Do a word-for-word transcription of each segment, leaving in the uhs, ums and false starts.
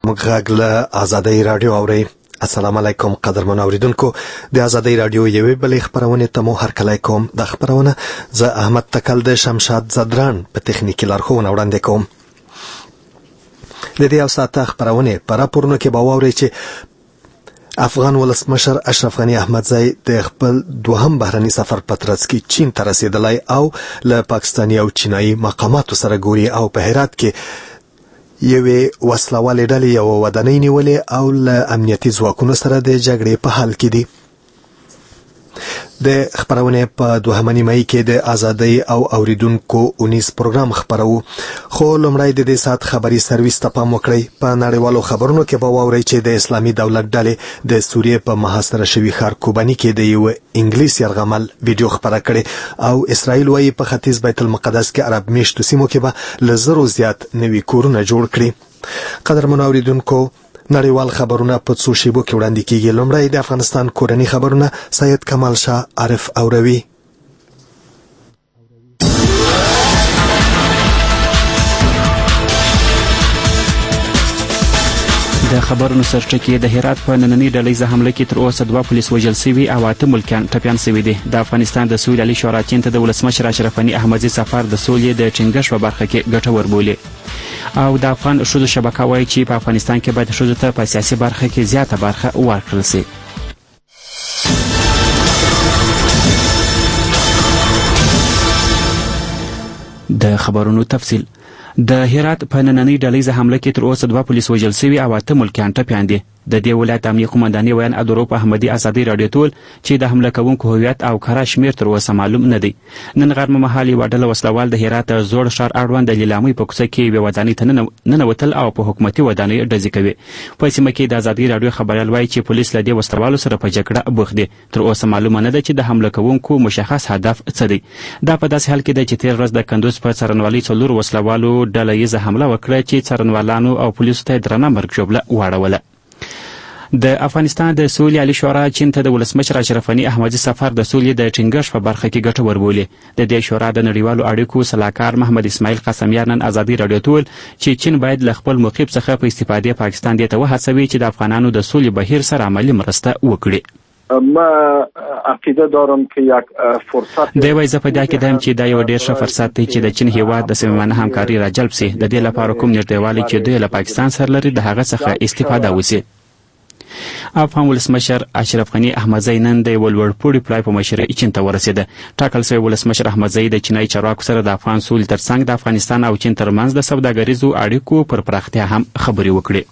غږ له آزادۍ رادیو اوري. السلام علیکم قدرمن اوریدونکو، د آزادۍ رادیو یوې بلې خبرونه ته مو هرکلی کوم. د خبرونه زه احمد تکل د شمشاد زدران په تخنیکی لارښوونه وړاندې کوم. د دې یو ساعته خبرونه په راپورونو کې به واورئ چې افغان ولسمشر اشرف غنی احمدزی د خپل دوهم بهرني سفر په ترڅ کې چین ته رسیدلی او له پاکستاني او چینایي مقاماتو سره ګوري او په هرات کې یوې وسلوالې ډلې یوه ودانۍ نیولې او له امنیتي ځواکونو سره د جګړې په حال کې دي. د خبرونې په دوهمه نیمایي کې د آزادۍ او اوریدونکو اونیز پروګرام خبرو، خو لومړی د دې ساعت خبري سرویس ته پام وکړئ. په نړیوالو خبرونو کې به واورئ چې د اسلامي دولت ډلې د سوریې په محاصره شوي ښار کوباني کې د یو انګلیس یرغمل ویډیو خبره کړې او اسرائیل وايي په ختیځ بیت المقدس کې عرب میشتو سیمو کې به له زرو زیات نوي کورونه جوړ کړي. قدرمنو اوریدونکو، نړیوال خبرونه په څو شیبو کې وړاندې کیږي. لومړی د افغانستان کورني خبرونه سید کمال شاه عارف اوروي. د خبرونو سرچکه د هرات په نننۍ ډلهیزه حمله کې تر اوسه دوه پولیس وژل شوي او اته ملکیان ټپیان شوي دي. د افغانستان د سولې عالي شورا چین ته د ولسمشر اشرف غني احمدزي سفر د سولې د ټینګښت په برخه کې ګټور بولي او د افغان ښځو شبکه وایي چې په افغانستان کې باید ښځو ته په سیاسي برخه کې زیاته برخه ورکړل شي. د خبرونو تفصیل. د هرات په نننۍ ډلهیزه حمله کې تر اوسه دوه پولیس وژل شوي او اته ملکیان ټپیان دي. د دې ولایت امنیه قومندانې ویان عبدالرؤف احمدي ازادۍ راډیو ته وویل چې د حمله کوونکو هویت او کره شمېر تر اوسه معلوم نه دی. نن غرمه مهال یوه ډله وسلوال د هرات د زوړ ښار اړوند د لیلامۍ په کوڅه کې یوې ودانۍ ته ننوتل او په حکومتي ودانۍ ډزې کوي. په سیمه کې د ازادۍ راډیو خبریال وایي چې پولیس له دې وسلوالو سره په جګړه بوخت دي. تر اوسه معلومه نه ده چې د حمله کوونکو مشخص هدف څه دی. دا په داسې حال کې ده چې تېر ورځ د کندوز په څارنوالۍ څلورو وسلوالو ډله ییزه حمله وکړه چې څارنوالانو او پولیسو ته درنه مرګ ژوبله واړوله. د افغانستان د سولې عالي شورا چین ته د ولسمشر اشرف غني احمدزي سفر د سولې د ټینګښت په برخه کې ګټور بولي. د دې شورا د نړیوالو اړیکو سلاکار محمد اسماعیل قاسمیار نن ازادۍ راډیو ته وویل چې چین باید له خپل موقف څخه په استفادې پاکستان دې ته وهڅوي چې د افغانانو د سولې بهیر سره عملي مرسته وکړي. ما عقیده دارم که یک فرصت دی وایي زه په دې عقیده یم چې دا یو ډېر ښه فرصت دی چې د چین هیواد د صمیمانه همکاري راجلب سي. د دې لپاره کوم نږدېوالی چې دوی له پاکستان سره لري د هغه څخه استفاده وسي. افغان ولسمشر اشرف غني احمدزي نن د یو لوړپوړي پلای په مشرۍ چین ته ورسېده. ټاکل شوی ولسمشر احمدزي د چینایي چارواکو سره د افغان سولې ترڅنګ د افغانستان او چین ترمنځ د سوداګریزو اړیکو پر پراختیا هم خبرې وکړي.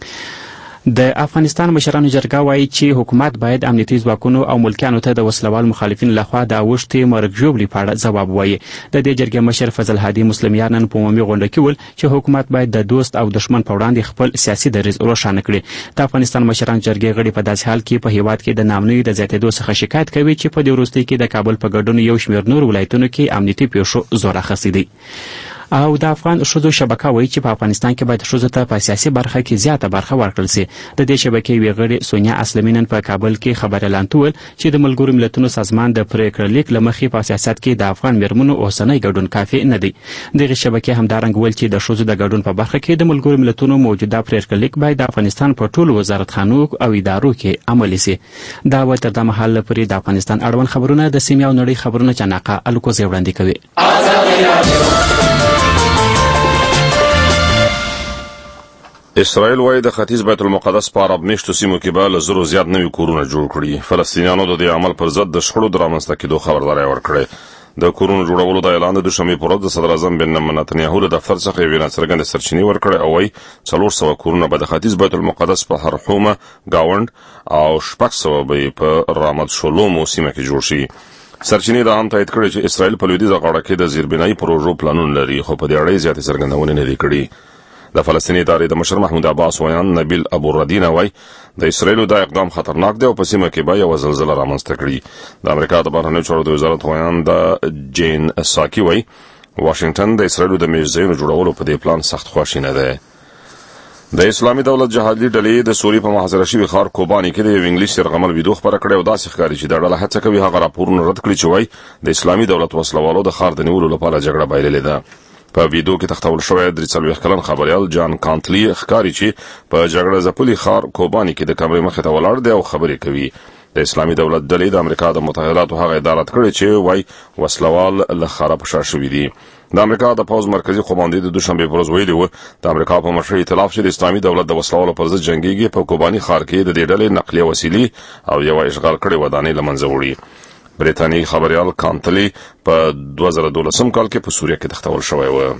د افغانستان مشرانو جرګه وایي چې حکومت باید امنیتي ځواکونو او ملکیانو ته د وسلوال مخالفینو لخوا د اوښتې مرګ ژوبلې په اړه ځواب ووایي. د دې جرګې مشر فضل هادي مسلمیان نن په عمومي غونډه کې وویل چې حکومت باید د دوست او دښمن په وړاندې خپل سیاسي دریځ روښانه کړي. د افغانستان مشران جرګې غړي په داسې حال کې په هیواد کې د ناامنیو د زیاتېدو څخه شکایت کوي چې په دې وروستیو کې د کابل په ګډون یو شمېر نور ولایتونو کې امنیتي پیښو زور اخیستی دی. او د افغان ښځو شبکه وایي چې په افغانستان کې باید ښځو ته په سیاسي برخه کې زیاته برخه ورکړل شي. د دې شبکې یوې غړي سونیا اسلمي نن په کابل کې خبریالانو ته وویل چې د ملګرو ملتونو سازمان د پرېکړه لیک له مخې په سیاست کې د افغان میرمنو اوسنی ګډون کافي نه دی. دغې شبکې همدارنګه وویل چې د ښځو د ګډون په برخه کې د ملګرو ملتونو موجوده پرېکړه لیک باید د افغانستان په ټولو وزارتخانو او ادارو کې عملي شي. دا و تر دا مهال پورې د افغانستان اړوند خبرونه د سیمې او نړۍ خبرونه چناقه الکوزي وړاندې کوي. اسرائیل وايي د ختیځ بیت المقدس په عرب میشتو سیمو کې به له زرو زیات نوي کورونه جوړ کړي. فلسطینیانو د دې عمل پر ضد د شخړو د رامنځته کېدو خبرداری ورکړې. د کورونو جوړولو د اعلان د دوشنبې په ورځ د صدر اعظم بنیامین نتنیاهو له دفتر څخه یوې ناڅرګندې سرچینې ورکړې او وايي څلور سوه کورونه به د ختیځ بیت المقدس په هرحومه، ګاونډ او شپږ سوه به په رامت شولومو سیمه کې جوړ شي. سرچینې دا هم تایید کړې چې اسرائیل په لویدیځه غاړه کې د زیربنایي پروژو پلانونه لري، خو په دې اړه زیاتې څرګندونې نه دي کړې. د فلسطیني ادارې د مشر محمود عباس ویان نبیل ابو ردین وایي د اسرائیل دا اقدام خطرناک دی او په سیمه کې به یو زلزله رامنځته کړي. د امریکا د بهرنیو چارو د وزارت ویان د جین ساکی وایي واشنگټن د اسرائیل د میزونو جوړولو په دې پلان سخت خواشینی نه دی. د اسلامي دولت جهادي ډلې د سوریې په محاصره شوي ښار کوباني کې د یو انګلیس یرغمل ویډیو خپره کړې او داسې ښکاري چې دا ډله هڅه کوي هغه راپورونه رد کړي چې وایي د اسلامي دولت وسلوالو د ښار د نیولو لپاره جګړه بایللې ده. په ویډیو کې تختول شوی درې څلوېښت کلن خبريال جان کانتلی ښکاري چې په جګړه ځپلي ښار کوباني کې د کمرې مخې ته ولاړ دی او خبرې کوي. د اسلامي دولت ډلې د امریکا د متحداتو هغه ادارات کړي چې وای وسلوال له خاره په شا شوي دي. د امریکا د پوز مرکزی قوماندې د دوشنبه پر ورځ ویلي و د امریکا په مشرۍ ائتلاف چې د اسلامي دولت د وسلوالو پر ضد جنگيږي په کوباني ښار کې د دې ډلې نقلیه وسیلې او یو اشغال کړي ودانۍ لمنځه وړي. بریتانیایی خبريال کانتلی په دوه زره دولسم کال کې په سوریه کې تختول شوی و.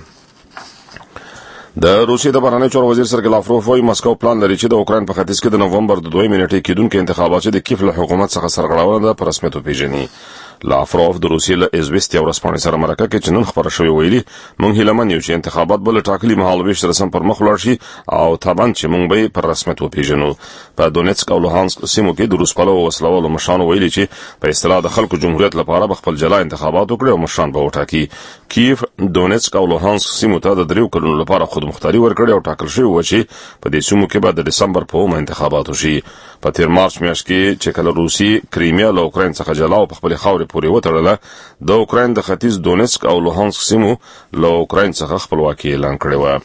د روسیې د بهرنیو چارو وزیر سرګی لاوروف وايي مسکو پلان لري چې د اوکراین په ختیځ کې د نوومبر د دوه نیټې کېدونکو انتخاباتو د کیف له حکومت څخه سرغړونه په رسمیت وپیژني. لاوروف د روسیې له ازوستیا ورځپاڼې سره مرکه کې چې نن خبره شوې ویلي موږ هیله یو چې انتخابات بل ټاکلي مهال ویش سره سم پر مخ ولاړ شي او طبعا چې موږ به پر رسمیت وپیژنو. په دونیتسک او لوهانسک سیمو کې د روس پلو وسلوالو مشرانو ویلي چې په اصطلاح د خلکو جمهوریت لپاره به خپل جلا انتخابات وکړي او مشران به وټاکي. کیف دونیتسک او لوهانسک سیمو ته د دریو کلونو لپاره خودمختاري ورکړي او ټاکل شوی و چې په دې سیمو کې به د دسمبر په اومه انتخابات وشي. په تیر مارچ میاشت کې چې کله روسي کریمیا له اوکراین څخه جلا او په خپل خاورې پورې وتړله د اوکراین د ختیځ دونیتسک او لوهانسک سیمو له اوکراین څخه خپلواکي اعلان کړې و.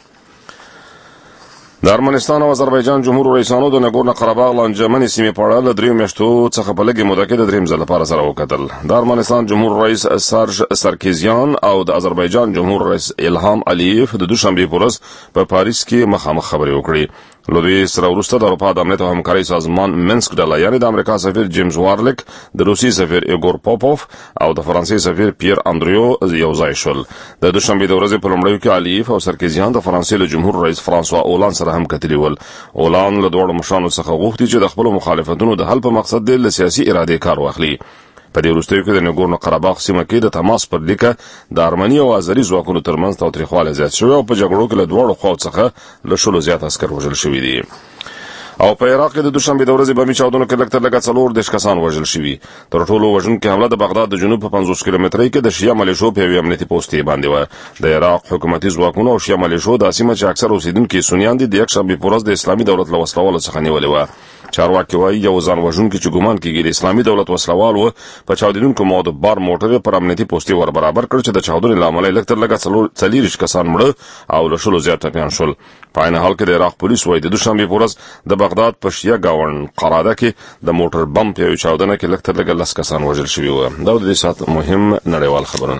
د ارمنستان او آذربایجان جمهور رئیسانو د نګورنو قرهباغ لانجمنې سیمې په اړه له دریو میاشتو څخه په لږې موده کې د درېیم ځل لپاره سره وکتل. د ارمنستان جمهور رئیس سرج سرکیزیان او د آذربایجان جمهور رئیس الهام علیف د دوشنبه په ورځ په پاریس کې مخامخ خبرې وکړې. له دې سره وروسته د اروپا د امنیت او همکارۍ سازمان منسک ډله یعنې د امریکا سفیر جیمز وارلیک د روسي سفیر ایګور پوپوف او د فرانسې سفیر پیر اندریو یو ځای شول. د دوشنبه د ورځې په لومړیو کې علیف او سرکیزیان د فرانسې له جمهور رئیس فرانسوا اولان سره هم کتلي ول. اولان له دواړو مشرانو څخه غوښتي چې د خپلو مخالفتونو د حل په مقصد د سیاسي ارادې کار واخلي. په دې وروستیو کې د نګورنو قرهباغ سیمه کې د تماس پر لیکه د ارمني او آذري ځواکونو ترمنځ تاوتریخوالی زیات شوی او په جګړو کې له دواړو خواو څخه له شلو زیات عسکر وژل شوي دي. او په عراق کې د دوشنبه د ورځې بمي چاودنو کې لږ تر لږه څلور دېرش کسان وژل شوي. تر ټولو وژونکې حمله د بغداد د جنوب په پنځوس کیلومترۍ کې د شیعه ملیشو په یوې امنیتي پوستې باندې وه. د عراق حکومتي ځواکونو او شیعه ملیشو دا سیمه چې اکثر اوسیدونکي سنیان دي د یکشنبې په ورځ د اسلامي دولت له وسلوالو څخه نیولې وه. چارواکي وایي یو ځان وژونکي چې ګمان کېږي د اسلامي دولت وسلوال و په چاودېدونکو موادو بار موټر پر امنیتي پوستې ور برابر کړ چې د چاودنې له امله یې لږ تر لږه څلېرویشت کسان مړه او له شلو زیات ټپیان شول. په عین حال کې د عراق پولیس وایي د دوشنبې په ورځ د بغداد په شیعه ګاونډ قراده کې د موټر بم په یوې چاودنه کې لږ تر لږه لس کسان وژل شوي وو. دا د دې ساعت مهم نړیوال خبرونه.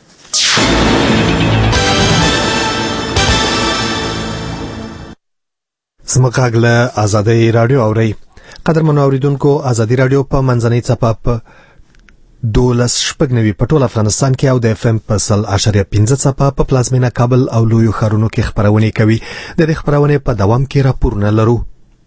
زموږ له آزادۍ راډیو اورئ. قدرمنو اوریدونکو آزادۍ راډیو په منځنۍ څپه په دولس شپږ نوي په ټول افغانستان کې او د اف ام په سل اشاریه پنځه څپه په پلازمینه کابل او لویو ښارونو کې خپرونې کوي. د دې خپرونې په دوام کې راپورونه لرو.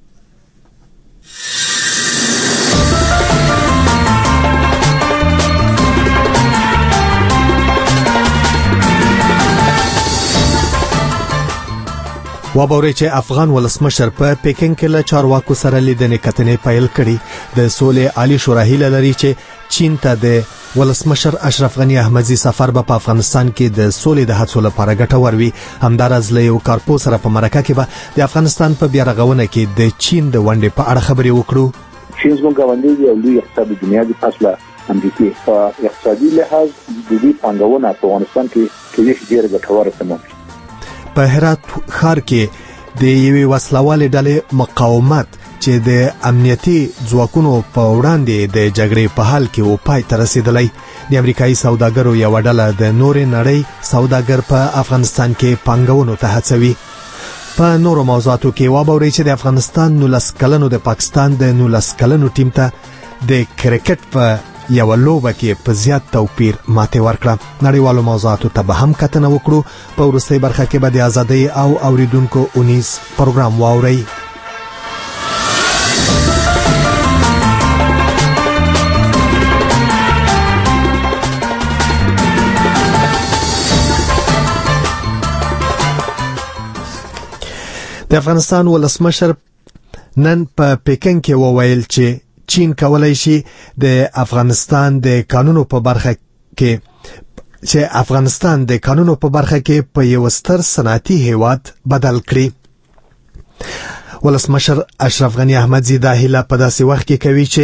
وابوري چې افغان ولسمشر په پیکینګ کې له چارواکو سره لیدنې کتنې پیل کړي. د سولې عالی شورا هیله لري چې چین ته د ولسمشر اشرف غنی احمدزي سفر به په افغانستان کې د سولې د هڅو لپاره ګټور وي. همدارس له یو کارپو سره په مرکه کې به د افغانستان په بیارغونه کې د چین د ونډې په اړه خبرې وکړو. چین زموږ ګاونډی دی او لوی اقتصادي دنیا دی فاصله امریکای په اقتصادي لحاظ د دې پانګونه په افغانستان کې کې ډېر ګټور سمون. په هرات ښار کې د یوې وسلوالې ډلې مقاومت چې د امنیتي ځواکونو په وړاندې د جګړې په حال کې و پای ته رسیدلی. د امریکایي سوداګرو یو ډله د نورې نړۍ سوداګر په افغانستان کې پانګونو ته هڅوي. په نورو موضوعاتو کې وابورئ چې د افغانستان نولس کلنو د پاکستان د نولس کلنو ټیم ته د کرکټ په یو لوبه کې په زیات توپیر ماته ورکړه. نړیوالو موضوعاتو ته به هم کتنه وکړو. په وروستۍ برخه کې به د آزادۍ او اوریدونکو اونیز پروګرام واورئ. د افغانستان ولسمشر نن په پیکینګ کې وویل چې چین کولای شي د افغانستان د قانونو په برخه کې چې افغانستان د قانونو په برخه کې په یو ستر صنعتي هیواد بدل کړي. ولسمشر اشرف غنی احمدزي دا هیله په داسې وخت کې کوي چې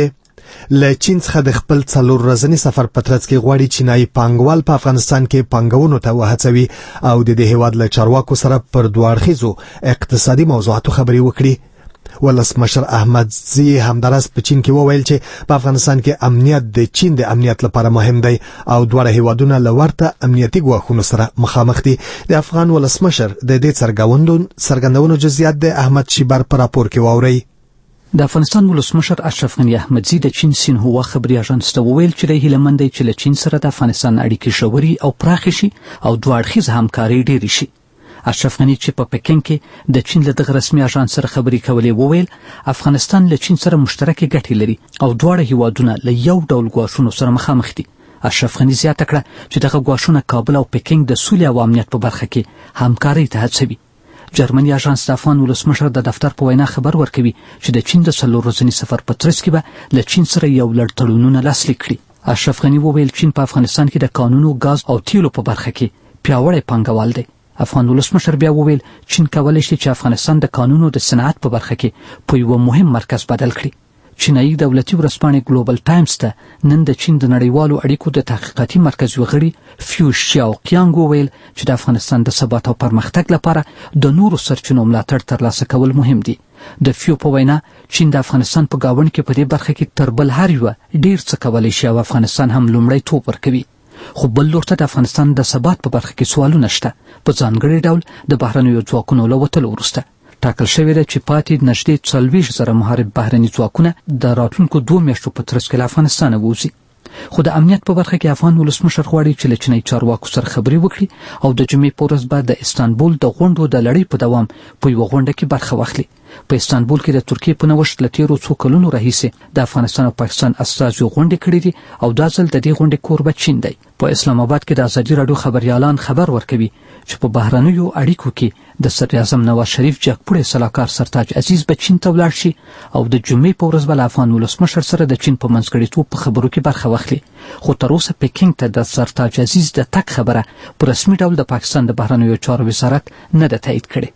له چین څخه د خپل څلور ورځني سفر په ترڅ کې غواړي چینایي پانګوال په افغانستان کې پانګونو ته وهڅوي او د دې هیواد له چارواکو سره پر دوه اړخیزو اقتصادي موضوعاتو خبرې وکړي. ولسمشر احمد زی همدارس په چین کې وویل چې په افغانستان کې امنیت د چین د امنیت لپاره مهم دی او دواړه هیوادونه له ورته امنیتي ګواښونو سره مخامخ دي. د افغان ولسمشر د دې څرګندونو جزئیات د احمد شیبر په راپور کې واوري. د افغانستان ولسمشر اشرف غنی احمدزی د چین سینهوا خبري اژانس ته وویل چې د هیلمند دی چې له چین سره د افغانستان اړیکې ژورې او پراخې شي او دوه اړخیزه همکاري ډېرې شي. اشرف غنی چې په پکین کې د چین له دغه رسمي اژانس سره خبرې کولې وویل افغانستان له چین سره مشترکې ګټې لري او دواړه هیوادونه له یو ډول ګواښونو سره مخامخ دي. اشرف غنی زیاته کړه چې دغه ګواښونه کابل او پکین د سولې او امنیت په برخه کې همکاري ته هڅوي. جرمني اژانس د افغان ولسمشر د دفتر په وینا خبر ورکوي چې د چین د څلور ورځني سفر په ترڅ کې به له چین سره یو لړ تړونونه لاسلیک کړي. اشرف غنی وویل چین په افغانستان کې د قانونو، غاز او تیلو په برخه کې پیاوړی پانګوال دی. افغان ولسمشر بیا وویل چین کولی شي چې افغانستان د قانونو د صنعت په برخه کې په یو مهم مرکز بدل کړي. چینایي دولتي ورځپاڼې ګلوبل ټایمز ته نن د چین د نړیوالو اړیکو د تحقیقاتي مرکز یو غړي فیو شیاو قیانګ وویل چې د افغانستان د ثبات او پرمختګ لپاره د نورو سرچینو ملاتړ ترلاسه کول مهم دي. د فیو په وینا چین د افغانستان په گاونډ کې په دې برخه کې تر بل هر یو ډیر څه کولی شي او افغانستان هم لومړی توپ ورکوي. خو بل لور ته د افغانستان د ثبات په برخه کې سوالونه شته، په ځانګړي ډول د بهرنیو ځواکونو له وتلو وروسته. ټاکل شوې ده چې پاتې نږدې څلوېښت زره محارب بهرني ځواکونه د راتلونکو دوه میاشتو په ترڅ کې له افغانستانه ووځي. خو د امنیت په برخه کې افغان ولسمشر غواړي چې له چینایي چارواکو سره خبرې وکړي او د جمعې په ورځ به د استانبول د غونډو د لړۍ په دوام په یوه غونډه کې برخه واخلي. په استانبول کې د ترکیې په نوښت له تېرو څو کلونو راهیسې د افغانستان او پاکستان استازیو غونډې کړې دي او دا ځل د دې غونډې کوربه چین دی. په اسلام آباد کې د ازادي راډیو خبریالان خبر ورکوي چې په بهرنیو اړیکو کې د صدر اعظم نواز شریف جګپوړی سلاکار سرتاج عزیز به چین ته ولاړ شي او د جمعې په ورځ به له افغان ولسمشر سره د چین په منځګړیتوب په خبرو کې برخه واخلي. خو تر اوسه پکینګ ته د سرتاج عزیز د تګ خبره په رسمي ډول د پاکستان د بهرنیو چارو وزارت نه ده تایید کړې.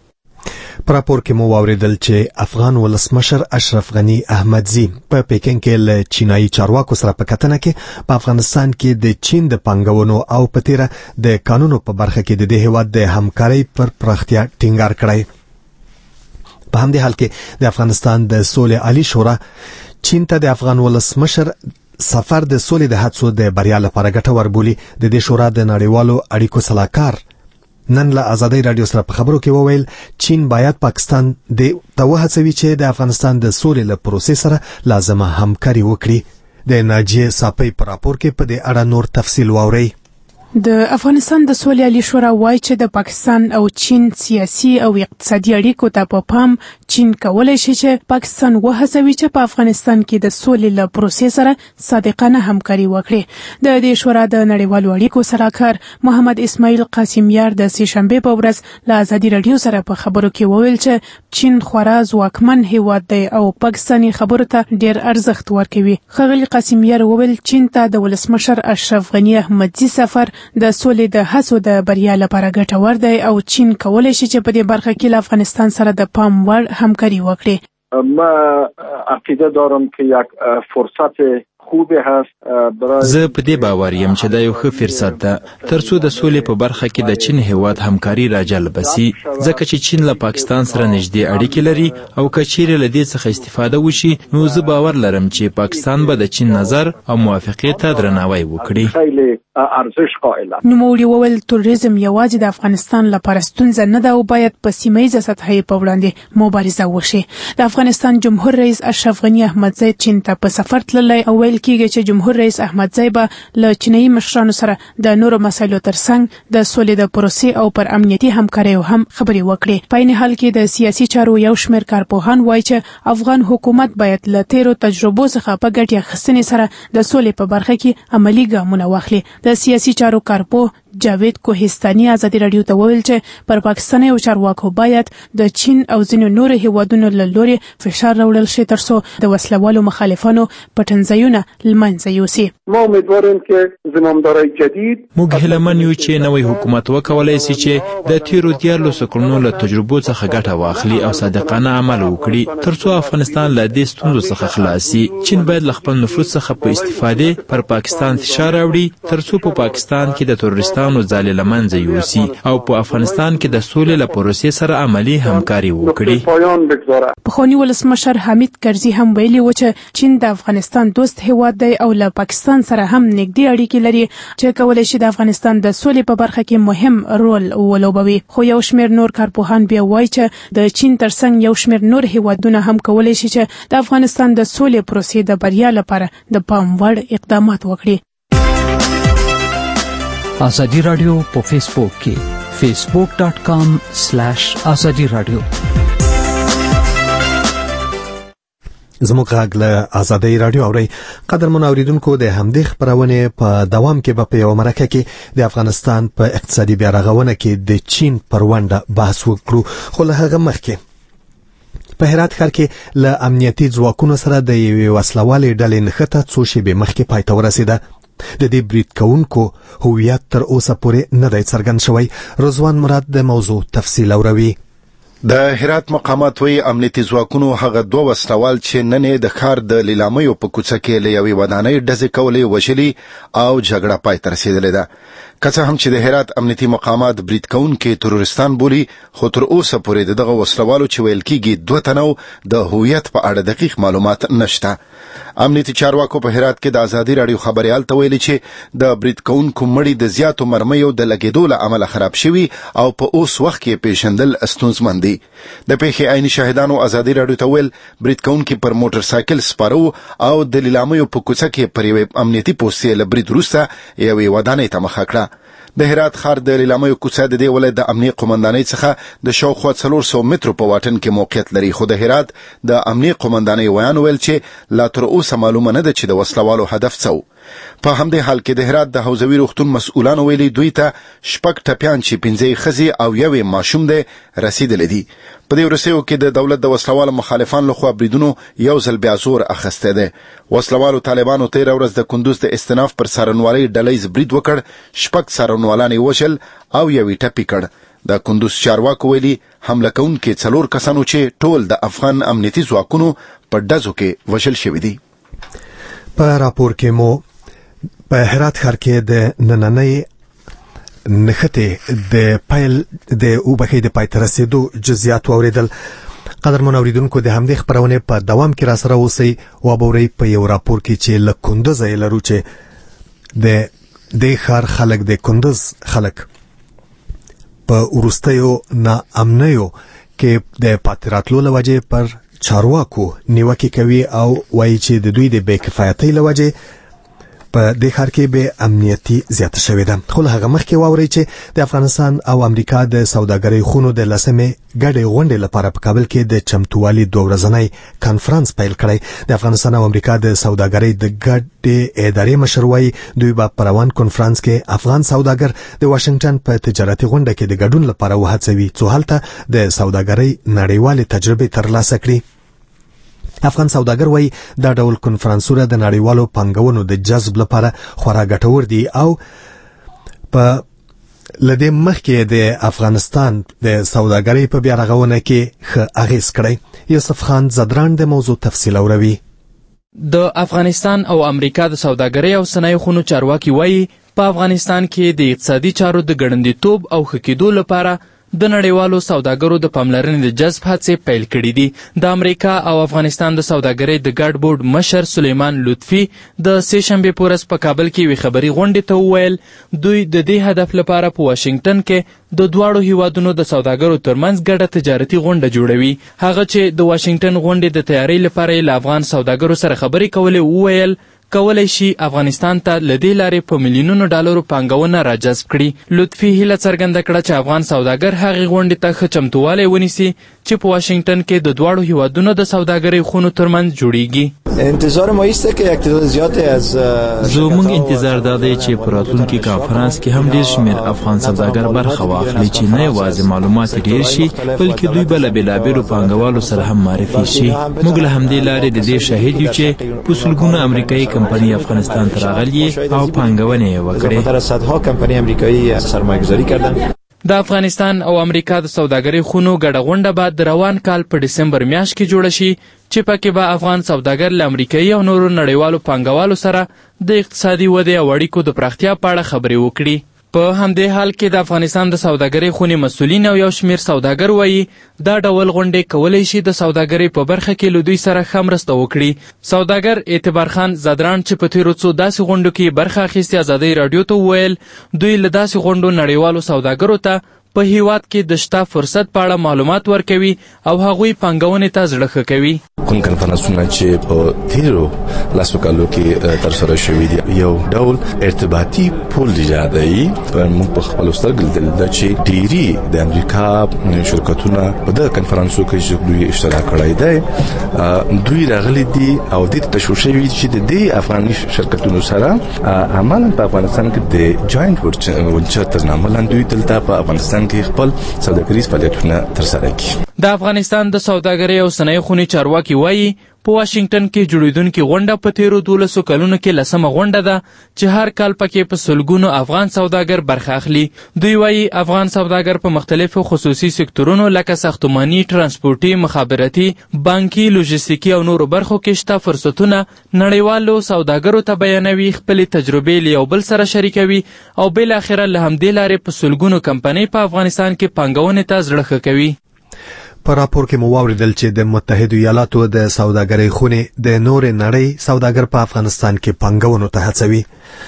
په راپور کې مو واوریدل چې افغان ولسمشر اشرف غنی احمدزی په پکین کې له چینایي چارواکو سره په کتنه کې په افغانستان کې د چین د پانګونو او په تیره د قانونو په برخه کې د دې هیواد د همکارۍ پر پراختیا ټینګار کړی. په همدې حال کې د افغانستان د سولې عالی شورا چین ته د افغان ولسمشر سفر د سولې د هڅو د بریا لپاره ګټور بولي. د دې شورا د نړیوالو اړیکو سلاکار نن له ازادي رادیو سره په خبرو کې وویل چین باید پاکستان د توه هڅوي چې د افغانستان د سولې له پروسې سره لازمه همکاري وکړي. د ناجیه صاپي په راپور کې په دې اړه نور تفصیل واوري. د افغانستان د سولې عالی شورا وایي چې د پاکستان او چین سیاسي او اقتصادي اړیکو ته په پام چین کولای شي چې پاکستان وهڅوي چې په افغانستان کې د سولې له پروسې سره صادقانه همکاري وکړي. د دې شورا د نړیوالو اړیکو سلاکار محمد اسماعیل قاسمیار د سه شنبه په ورځ له ازادي رادیو سره په خبرو کې وویل چې چین خورا ځواکمن هیواد دی او پاکستاني خبرو ته ډېر ارزښت ورکوي. ښاغلي قاسمیار وویل چین ته د ولسمشر اشرف غنی احمدزی سفر د سولې د هڅو د بریا لپاره ګټور دی او چین کولی شي چې په دې برخه کې له افغانستان سره د پام وړ همکاري وکړي. ما عقیده دارم که یک فرصت خوبه هست برای زه په دې باور یم چې دا یو ښه فرصت ده ترڅو د سولې په برخه کې د چین هیواد همکاري راجلب شي، ځکه چې چین له پاکستان سره نږدې اړیکې لري او که چیرې له دې څخه استفاده وشي نو زه باور لرم چې پاکستان به د چین نظر او موافقې ته درناوی وکړي. ارزش قائل. نوموړي وویل توریزم یوازې د افغانستان لپاره ستونزه نه ده او باید په سیمه ییزه سطح په وړاندې مبارزه وشي. د افغانستان جمهور رئیس اشرف غنی احمدزی چین ته په سفر تللی او ویل کېږي چې جمهور رئیس احمدزی به له چینایي مشرانو سره د نورو مسایلو ترڅنګ د سولې د پروسې او پر امنیتي همکاریو هم خبرې وکړي. په عین حال کې د سیاسي چارو یو شمېر کارپوهان وایي چې افغان حکومت باید له تیرو تجربو څخه په ګټې اخیستنې سره د سولې په برخه کې عملي ګامونه واخلي. د سیاسي چارو کارپوه جاوید کوهستاني ازادي رادیو ته وویل چې پر پاکستاني او چارواکو باید د چین او ځینو نورو هیوادونو له لوري فشار راوړل شي ترڅو د وسلوالو مخالفانو پټنځایونه له منځه یوسي. ما امیدواریم که زمامدارای جدید موږ هیلهمن یو چې نوی حکومت وکولای شي چې د تیرو دیارلسو کلونو له تجربو څخه ګټه واخلي او صادقانه عمل وکړي ترڅو افغانستان له دې ستونزو څخه خلاص شي. چین باید له خپل نفوذ څخه په استفاده پر پاکستان فشار راوړي ترڅو په پاکستان کې د تروریستانو ځالې له منځه یوسي او په افغانستان کې د سولې له پروسې سره عملي همکاري وکړي. پخواني ولسمشر حمید کرزي هم ویلي و چې چین د افغانستان دوست هیواد دی او له پاکستان سره هم نږدې اړیکې لري چې کولی شي د افغانستان د سولې په برخه کې مهم رول ولوبوي. خو یو شمېر نور کارپوهان بیا وایي چې د چین ترڅنګ یو شمېر نور هیوادونه هم کولی شي چې د افغانستان د سولې پروسې د بریا لپاره د پام وړ اقدامات وکړي. ازادي رادیو په فیسبوک کې فیسبوک ډاٹ کام سلیش ازادي رادیو. زموږ غږ له ازادي رادیو اوري. قدرمن اوریدونکو د همدې خبرونه په دوام کې به په یو مرکه کې د افغانستان په اقتصادي بیا رغونه کې د چین پر ونډه بحث وکړو. خو له هغه مخکې په هرات ښار کې له امنیتي ځواکونو سره د یوې وسلوالې ډلې نښته څو شېبې مخکې پای ته ورسېده. د دې برید کوونکو هویت تر اوسه پورې نه دی څرګند شوی. رضوان مراد د موضوع تفصیل اوروي. د هرات مقامات وی امنیتي ځواکونو هغه دوه وسلوال چې نن د ښار د لیلامیو په کوڅه کې له یوې ودانۍ ډزې کولې وشلي او جګړه پای ته رسېدلې ده. که څه هم چې د هرات امنیتي مقامات برید کوونکي تروریستان بولي خو تر اوسه پورې دغه وسلوالو چې ویل کېږي دوه تنو د هویت په اړه دقیق معلومات نشته. امنیتي چارواکو په هرات کې د ازادي رادیو خبريال ته ویلي چې د برید کوونکو مړي د زیاتو مرمیو د لګېدو له امله خراب شوي او په اوس وخت کې پیژندل ستونزمن دي. د پیښې عیني شاهدانو ازادي رادیو ته ویل برید کوونکي پر موټر سایکل سپارو او د لیلامیو په کوڅه کې پر یوې امنیتي پوستې له برید وروسته یوې ودانۍ ته مخه کړه. د هرات ښار د لیلامیو کوڅه د دې ولایت د امنیه قومندانۍ څخه د شاوخوا څلور سوه مترو په واټن کې موقعیت لري. خو د هرات د امنیه قومندانۍ ویان ویل چې لا تر اوسه معلومه نه ده چې د وسلوالو هدف څه. په همدې حال کې د هرات د حوزوي روغتون مسؤلانو ویلي دوی ته شپږ ټپیان چې پنځه ښځې او یوې ماشوم دی رسیدلی دي. په دې وروستیو کې د دولت د وسلوالو مخالفان لخوا بریدونو یو ځل بیا زور اخیستی دی. وسلوالو طالبانو تېره ورځ د کندوز د استناف پر څارنوالۍ ډلیز برید وکړ. شپږ څارنوالان یې وشل او یوې ټپي کړ. د کندوز چارواکو ویلي حمله کوونکي څلور کسانو چې ټول د افغان امنیتي ځواکونو په ډزو کې وژل شوي دي. په راپور کې مو په هرات ښار کې د نننۍ نښتې د پایل د اوبخې د پای ته رسېدو جزئیات واورېدل. قدرمن اوریدونکو د همدې خبرونې په دوام کې راسره اوسئ. وابورئ په یو راپور کې چې له کندوزه یې لرو چې د دې ښار خلک د کندوز خلک په وروستیو ناامنیو کې د پاتې راتلو له وجې پر چارواکو نیوکې کوي او وایي چې د دوی د بې کفایتۍ له وجې په دې ښار کې به امنیتي زیاته شوې ده. خو له هغه مخکې واورئ چې د افغانستان او امریکا د سوداګرۍ خونو د لسمې ګډې غونډې لپاره په کابل کې د چمتووالي دوه ورځنی کنفرانس پیل کړی. د افغانستان او امریکا د سوداګرۍ د ګډې ادارې مشر وایي دوی به په روان کنفرانس کې افغان سوداګر د واشنګټن په تجارتي غونډه کې د ګډون لپاره وهڅوي څو هلته د سوداګرۍ نړیوالې تجربې ترلاسه کړي. افغان سوداګر وایي دا ډول کنفرانسونه د نړیوالو پانګونو د جذب لپاره خورا ګټور دي او په لدې مخکې د افغانستان د سوداګرۍ په بیا رغونه کې ښه اغیز کړی. یوسف خان زدران د موضوع تفصیل اوروي. د افغانستان او امریکا د سوداګرۍ او صنایعو خونو چارواکي وایي په افغانستان کې د اقتصادي چارو د ګړندیتوب او ښه کېدو لپاره د نړیوالو سوداګرو د پاملرنې د جذب هڅې پیل کړي دي. د امریکا او افغانستان د سوداګرۍ د ګډ بورډ مشر سلیمان لطفي د سې شنبې په ورځ په کابل کې یوې خبري غونډې ته وویل دوی د دې هدف لپاره په واشنګټن کې د دواړو هیوادونو د سوداګرو ترمنځ ګډه تجارتي غونډه جوړوي. هغه چې د واشنګټن غونډې د تیارۍ لپاره له افغان سوداګرو سره خبرې کولې وویل کولای شي افغانستان ته له دې لارې په میلیونونو ډالرو پانګونه راجذب کړي. لطفي هیله څرګنده کړه چې افغان سوداګر هغې غونډې ته ښه چمتووالی ونیسي چې په واشنګټن کې د دواړو هیوادونو د سوداګرۍ خونو ترمنځ جوړیږي. انتظار ما ایسته که یک تعداد زیادی از زموږ انتظار دا دی چې په راتلونکي کانفرنس کې هم ډیر شمېر افغان سوداګر برخه واخلي چې نه یوازې معلومات ډیر شي بلکې دوی به له بېلابېلو پانګوالو سره هم معرفي شي. موږ له همدې لارې د دې شاهد یو چې په سلګونو امریکایي کمپنۍ افغانستان ته راغلي او پانګونې یې وکړې. صدها کمپنۍ امریکایي سرمایه‌گذاری کردن. د افغانستان او امریکا د سوداګرۍ خونو ګډه غونډه به د روان کال په ډسمبر میاشت کې جوړه شي چې پکې به افغان سوداګر له امریکایي او نورو نړیوالو پانګوالو سره د اقتصادي ودې او اړیکو د پراختیا په اړه خبرې وکړي. په همدې حال کې د افغانستان د سوداګرۍ خونې مسؤلین او یو شمېر سوداګر وایي دا ډول غونډې کولی شي د سوداګرۍ په برخه کې له دوی سره ښه مرسته وکړي. سوداګر اعتبار خان زدران چې په تېرو څو داسې غونډو کې برخه اخیستې ازادۍ راډیو ته وویل دوی له داسې غونډو نړیوالو سوداګرو ته په هیواد کې د شته فرصت په اړه معلومات ورکوي او هغوی پانګونې ته زړه ښه کوي. کوم کنفرانسونه چې په تیرو لاسو کالو کې ترسره شوي دي یو ډول ارتباطي پول دی. موږ په خپلو سترګو لیدل ده چې ډیري د امریکا شرکتونه په دغه کنفرانسو کې چې دوی اشتراک کړی دی دوی راغلي دي او دې ته تشویق شوي چې د دې افغاني شرکتونو سره عملاً په افغانستان کې د جاینټ ونچر تر نامه لاندې دوی دلته په افغانستان کې خپل سوداګریز فعالیتونه ترسره کړي. د افغانستان د سوداګرۍ او صنایع خونې چارواکي وایي په واشنګټن کې جوړېدونکې غونډه په تېرو دولسو کلونو کې لسمه غونډه ده چې هر کال پکې په سلګونو افغان سوداګر برخه اخلي. دوی وایي افغان سوداګر په مختلفو خصوصي سکتورونو لکه ساختماني، ترانسپورټي، مخابراتي، بانکي، لوژستیکي او نورو برخو کې شته فرصتونه نړیوالو سوداګرو ته بیانوي، خپلې تجربې له یو بل سره شریکوي او بالاخره له همدې لارې په سلګونو کمپنۍ په افغانستان کې پانګونې ته زړه ښه کوي. په راپور کې مو واوریدل چې د متحده ایالاتو د سوداګرۍ خونې د نورې نړۍ سوداګر په افغانستان کې پانګونو ته هڅوي.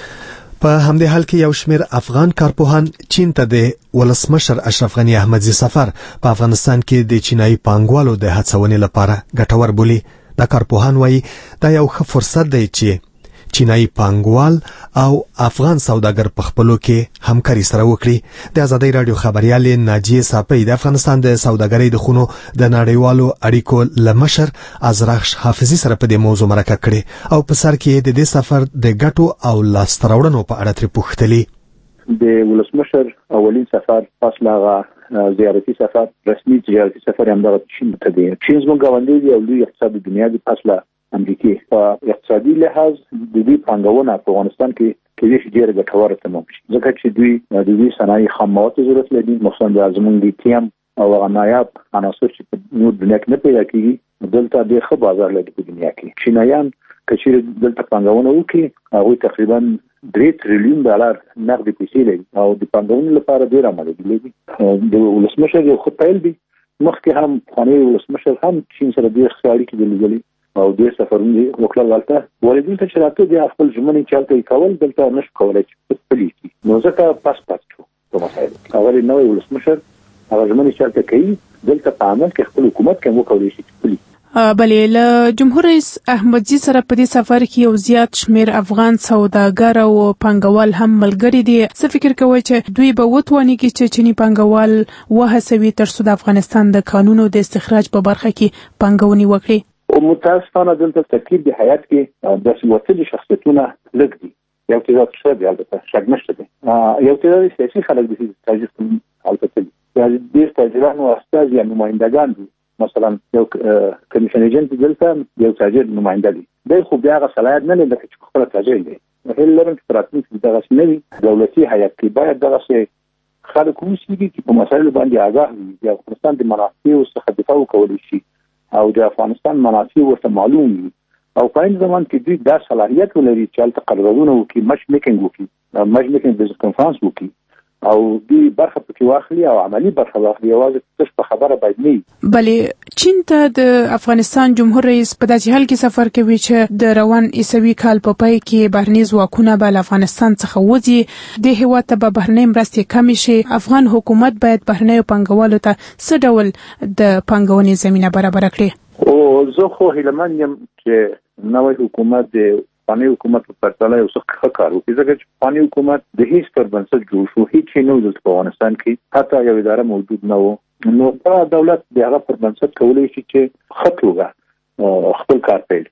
په همدې حال کې یو شمېر افغان کارپوهان چین ته د ولسمشر اشرف غني احمدزي سفر په افغانستان کې د چینایي پانګوالو د هڅونې لپاره ګټور بولي. دا کارپوهان وایي دا یو ښه فرصت دی چې چینایي پانګوال او افغان سوداګر په خپلو کې همکاري سره وکړي. د ازادۍ راډیو خبريالې ناجیه صافی د افغانستان د سوداګرۍ د خونو د نړیوالو اړیکو لمشر ازرخش حافظي سره په دې موضوع مرکه کړې او په سر کې د دې سفر د ګټو او لاستهراوړنو په اړه ترې پوښتلي. د ولسمشر اولین سفر پس لاغه زیارتي سفر رسمي زیارتي سفر هم د چین ته دی. چین زموږ غونډې دی او لوی اقتصادي دنیا دی پس لا امریکای په اقتصادي لحاظ د دې پانګونه په افغانستان کې کې ډېر ګټور تمام شي ځکه چې دوی د دې صنایع خام مواد ضرورت لري مثلا د زموږ لیتیم او غنایاب عناصر چې په نور دنیا کې نه پیدا کیږي دلته ډېر ښه بازار لري په دنیا کې. چینایان کچیر دلته پانګونه وکړي هغه تقریبا درې تریلیون ډالر نقد پیسې لري او د پانګونې لپاره ډېر عملي دي. د ولسمشر یو خپل پیل دی مخکې هم خاني ولسمشر هم چین سره ډېر ښه اړیکې درلودلې او د سفرونو وکړل ولته ولې دلته چې راته د خپل ژمنې چالتې کول دلته نشو کولای چې خپلې نو ځکه پاس پاس شو په مسایل اول نو ولسمشر هغه ژمنې چالتې کوي دلته په عمل کې خپل حکومت کوم کولی شي خپلې بلې له جمهور رئیس احمدزي سره په دې سفر کې یو زیات شمیر افغان سوداګر او پانګوال هم ملګري دي. څه فکر کوئ چې دوی به وتواني کې چې چینی پانګوال وهڅوي ترڅو د افغانستان د قانونو د استخراج په برخه کې پانګونې وکړي؟ متاسفانه دلته ترکیب د حیات کې د سیاسي شخصیتونه لږ دي. یو تعداد څه دی البته شک نشته دی. یو تعداد سیاسي خلک دي چې تاجر البته دي. د دې تاجرانو استاد یا نمائندگان دي. مثلا یو کمیشن ایجنټ دلته یو تاجر نماینده دی. د خو بیا غا صلاحیت نه لري چې خپل تاجر دی. هیڅ لرم چې پراتنیک دغه سنوي دولتي حیات کې باید دغه څه خلک وسیږي چې په مسایلو باندې آگاه وي. د افغانستان د منافعو څخه دفاع وکړي شي او د افغانستان منافع ورته معلوم وي او په این زمان کې دوی دا صلاحیت ولري چې البته قراردادونه وکړي مچ میکینګ وکړي مچ میکینګ د کنفرانس وکړي او دوی برخه پکې واخلي او عملی برخه واخلي یوازې تاسو په خبره باید نه. بلې چین ته د افغانستان جمهور رئیس په داسې حال کې سفر کوي چې د روان عیسوي کال په پای کې بهرني ځواکونه به له افغانستان څخه وځي. د هیواد ته به بهرنۍ مرستې کمې شي. افغان حکومت باید بهرنیو پانګوالو ته څه ډول د پانګونې زمینه برابر کړي؟ او زه خو هیلمن یم چې نوی حکومت د پانی حکومت په پرتله یو څه ښه کار وکړي ځکه چې پانی حکومت د هیڅ پر بنسټ جوړ شو هیڅ نه و دلته په افغانستان کې حتی یو اداره موجود نه و نو دا دولت د هغه پر بنسټ کولی شي چې ښه توګه خپل کار پیل کړي.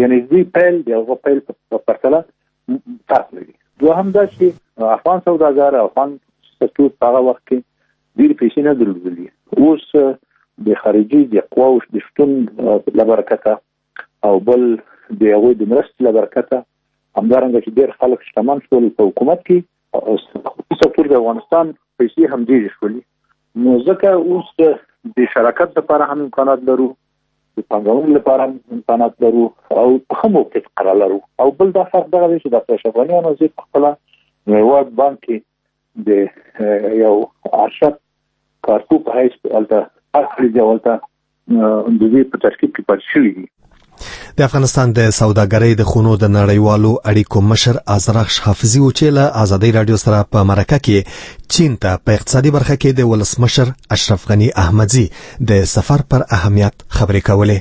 یعنی دوی پیل د هغه پیل په پرتله فرق لري. دوهم دا چې افغان سوداګر او افغان سکتور په هغه وخت کې ډېرې پیسې نه درلودلې. اوس د خارجي د قواو د شتون له برکته او بل د هغوی د مرستې له برکته همدارنګه چې ډېر خلک شتمن شول په حکومت کې سکتور د افغانستان پیسې هم ډېرې شولې. نو ځکه اوس د شراکت لپاره هم امکانات لرو، د پانګونې لپاره هم امکانات لرو او په ښه موقف قرار لرو. او بل دا فرق دغه دی چې د اشرف غني نظیر په خپله هېواد بانک کې د یو ارشد کارکوب په حیث هلته هر کړي دي، هلته د دوی په ترکیب کې پاتې شوي دي. د افغانستان د سوداګرۍ د خونو د نړیوالو اړیکو مشر ازرخش حافظي و چې له ازادۍ رادیو سره په مرکه کې چین ته په اقتصادي برخه کې د ولسمشر اشرف غني احمدزي د سفر پر اهمیت خبرې کولې.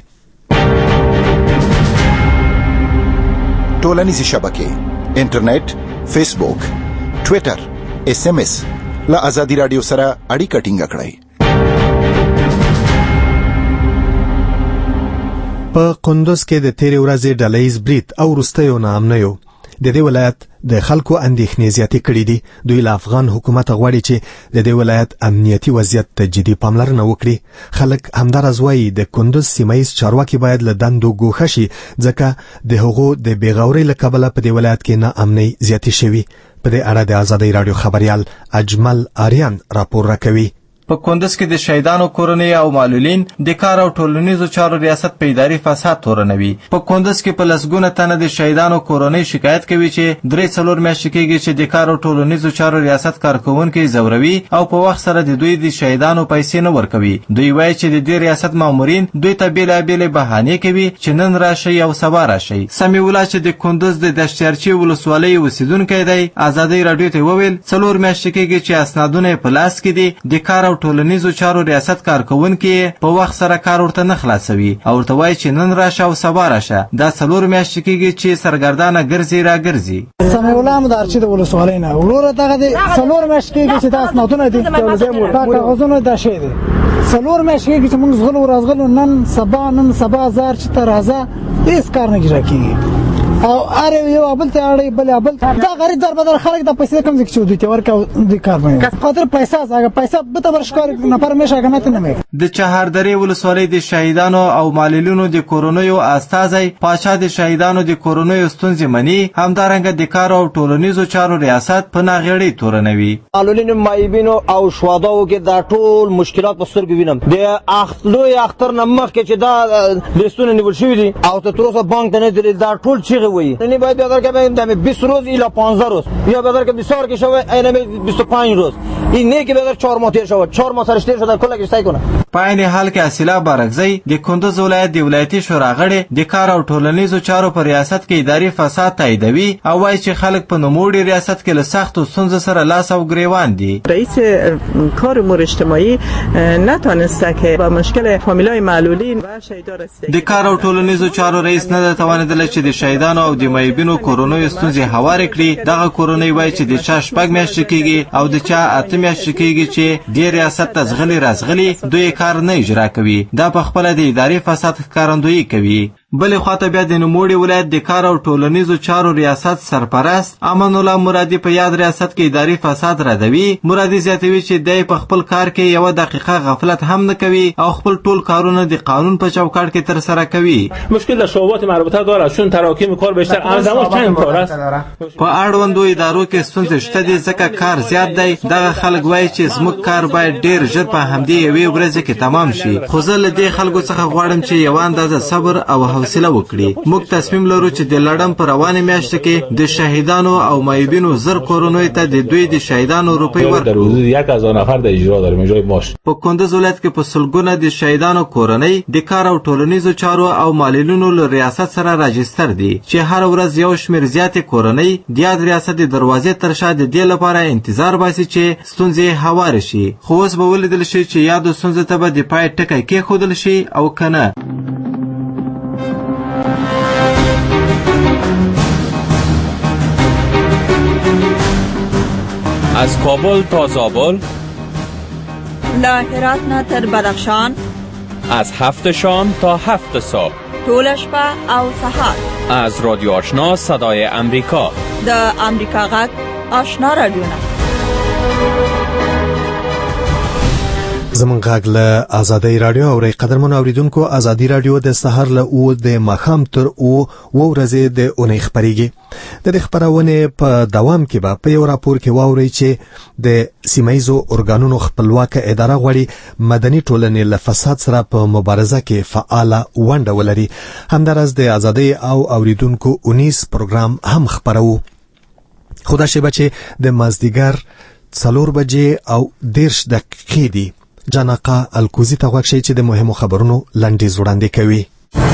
ټولنیزې شبکې، انټرنیټ، فیسبوک، ټویټر، اس ام اس له ازادۍ رادیو سره اړیکه ټینګه کړئ. په قندوز کې د تیرې ورځې ډلهییز برید او وروستیو ناامنیو د دې ولایت د خلکو اندېښنې زیاتې کړې دي. دوی له افغان حکومت غواړي چې د دې ولایت امنیتي وضعیت ته جدي پاملرنه وکړي. خلک همداراز وایي د کندوز سیمهییز چارواکي باید له دندو ګوښه شي ځکه د هغو د بېغورۍ له کبله په دې ولایت کې ناامنۍ زیاتې شوي. په دې اړه د ازادۍ راډیو خبریال اجمل آریان راپور راکوي. په کندوز کې د شهیدانو کورنۍ او معلولین د کار او ټولنیزو چارو ریاست په اداري فساد تورنوي. په کندوز کې په لسګونه تنه د شهیدانو کورنۍ شکایت کوي چې درې څلور میاشتې کېږي چې د کار او ټولنیزو چارو ریاست کارکوونکي ځوروي او په وخت سره د دوی د شهیدانو پیسې نه ورکوي. دوی وایي چې د دې ریاست مامورین دوی ته بېلابېلې بهانې کوي چې نن راشئ او سبا راشئ. سمیع الله چې د کندوز د دشتیارچي ولسوالۍ اوسیدونکی دی ازادۍ راډیو ته وویل څلور میاشتې کېږي چې اسنادونه یې په لاس کې دي، د کار او ټولنیزو چارو ریاست کارکوونکي په وخت سره کار ورته نه خلاصوي او ورته وایي چې نن راشه او سبا راشه. دا څلور میاشتې کېږي چې سرګردانه ګرځي را ګرځي. سمیع الله مدارچي د ولسوالۍ نه وروره دغه د څلور میاشتې کېږي چې دا اسنادونه دي دا کاغذونه دا شی دي. څلور میاشتې کېږي چې موږ زغلو راځغلو نن سبا نن سبا زار چې ته راځه هېڅ کار نه کېږي او هر یو بل ته اړې بل بل دا غریب در بدر خلک د پیسې کم ځکه چې دوی ته ورکو د کار باندې خاطر پیسې هغه پیسې به ته ورشکار نفر مشه غنته نه مې. د چهاردرې ولسوالۍ د شهیدانو او معلولینو د کورونیو استازی پاچا د شهیدانو د کورونیو ستونزې مني، همدارنګه د کار او ټولنیزو چارو ریاست په ناغېړۍ تورنوي. معلولینو مایبینو او شهداو کې دا ټول مشکلات په سترګو وینم. د اختلوی اختر نه مخکې چې دا لیستونه نیول شوي دي او ته تر اوسه بانک ته نه دي دا ټول چیغې وایي. یعنی باید بدر که بگیم بیست روز الی پانزده روز یا بدر که بسیار که شود اینمی بیست و پنج روز این نه که بدر چهار ماه تیر شود چهار ماه سرش تیر شده کلا کشتای کنه. په عین حال کې اصیلا بارکزی د کندوز ولایت د ولایتي شورا غړي د کار او ټولنیزو چارو په ریاست کې اداري فساد تاییدوي او وایي چې خلک په نوموړي ریاست کې له سختو ستونزو سره لاس او ګریوان دي. رئیس کار امور اجتماعی نتونسته که با مشکل فامیلای معلولین و شهیدا رسیدگی. د کار او ټولنیزو چارو رئیس نه توانیدل چې د شهیدانو او د مایبینو کورونیو ستونزې هوارې کړي. دغه کورونی وایي چې د چا شپږ میاشتې کېږي او د چا اته میاشتې کېږي چې دې ریاست ته ځغلي رازغلي دوی کار نه اجرا کوي. دا په خپله د اداري فساد ښکارندویي کوي. بلې خواته بیا د نوموړي ولایت د کار او ټولنیزو چارو ریاست سرپرست امان الله مرادي په یاد ریاست کې اداري فساد ردوي. مرادي زیاتوي چې دی په خپل کار کې یوه دقیقه غفلت هم نه کوي او خپل ټول کارونه د قانون په چوکاټ کې ترسره کوي. مشکل در شعبات مربوطه داره چون تراکم کار بیشتر اندامش چند کار است. په اړوندو ادارو کې ستونزې شته دي ځکه کار زیات دی. دغه خلک وایي چې زموږ کار باید ډېر ژر په همدې یوې ورځې کې تمام شي. خو زه له دې خلکو څخه غواړم چې یوه اندازه صبر او حوصله وکړي. موږ تصمیم لرو چې د لړم په روانې میاشت کې د شهیدانو او مایبینو زر کورونو ته د دوی د شهیدانو روپۍ ورکړو. یک هزار نفر د اجرا داریم جای ماش. په کندوز ولایت کې په سلګونه د شهیدانو کورنۍ د کار او ټولنیزو چارو او معلولینو له ریاست سره راجستر دي چې هر ورځ یو شمېر زیاتې کورنۍ د یاد ریاست د دروازې تر شا د دې لپاره انتظار باسي چې ستونزې هوارې شي. خو اوس به ولیدل شي چې یادو ستونزو ته به د پای ټکی کېښودل شي او که نه. از کابل تا زابل، له هرات نه تر بدخشان، از هفت شام تا هفت صبح، طول شپه او سهار. از رادیو آشنا صدای امریکا، د امریکا غږ آشنا رادیوونه. زمون غږ له آزادۍ رادیو او قدرمن اوریدونکو، آزادۍ رادیو د سحر له او د ماښام تر او و ورځې د اونۍ خبريږي. د دې خبرونه په دوام کې به په یو راپور کې واوري چې د سیمایزو اورګانونو خپلواک اداره غوړي مدني ټولنې له فساد سره په مبارزه کې فعاله ونډه ولري. همدارس د آزادۍ او اوریدونکو اونیس پروګرام هم خبرو. خدا شي بچي د مازدیګر څلور بجې او دیرش دقیقې دي. جانقا الکوزی ته غوښتي چې د مهمو خبرونو لنډیز وړاندې کوي.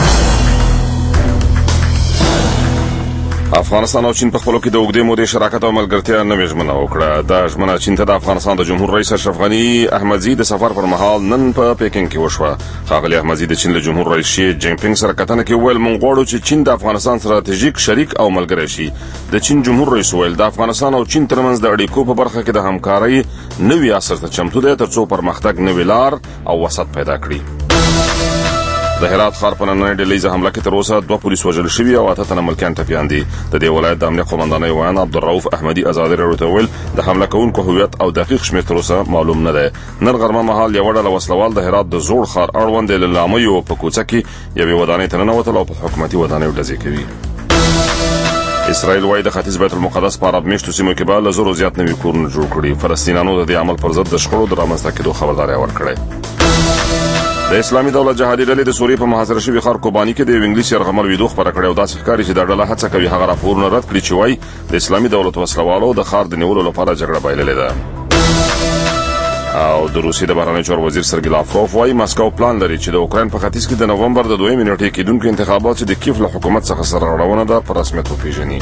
افغانستان او چین په خپلو کې د اوږدې مودې شراکت او ملګرتیا نوې ژمنه وکړه. دا ژمنه چین ته د افغانستان د جمهور رئیس اشرف غني احمدزي د سفر پر مهال نن په پیکینګ کې وشوه. ښاغلي احمدزي د چین له جمهور رئیس شي جین پینګ سره کتنه کې ویل، موږ غواړو چې چین د افغانستان ستراتیژیک شریک او ملګری شي. د چین جمهور رئیس ویل، د افغانستان او چین ترمنځ د اړیکو په برخه کې د همکارۍ نوې عصر ته چمتو دی ترڅو پرمختګ نوې لار او وسط پیدا کړي. د هرات ښار په نننۍ ډلهیزه حمله کې تر اوسه دوه پولیس وژل شوي او اته تنه ملکیان ټپیان دي. د دې ولایت د امنیه قومندانۍ ویان عبدالرؤف احمدي ازادي راډیو ته ویل، د حمله کوونکو هویت او دقیق شمېر تر اوسه معلوم نه دی. نن غرمه مهال یوه ډله وسلوال د هرات د زوړ ښار اړوند له لامیو په کوڅه کې یوې ودانۍ ته ننوتل او په حکومتي ودانیو ډزې کوي. اسرائیل وايي د ختیځ بیت المقدس په عرب میشتو سیمو کې به له زرو زیات نوي کورونه جوړ کړي. فلسطینیانو د دې عمل پر ضد د شخړو د رامنځته کېدو خبرداری ورکړې. د اسلامي دولت جهادي ډلې د سوریې په محاصره شوي ښار کوباني کې د یو انګلیسي یرغمل ویډیو خپره کړې او داسې ښکاري چې دا ډله هڅه کوي هغه راپورونه رد کړي چې وایي د اسلامي دولت وسلوالو د ښار د نیولو لپاره جګړه بایللې ده. او د روسیې د بهرنیو چارو وزیر سرګی لاوروف وایي ماسکو پلان لري چې د اوکراین په ختیځ کې د نومبر د دویمې نیټې کېدونکو انتخابات چې د کیف له حکومت څخه سرغړونه ده په رسمیت وپېژني.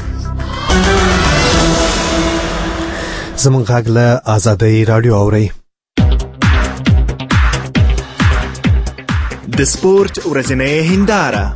زموږ غږ له آزادۍ رادیو اورئ. د سپورت ورځنۍ هنداره.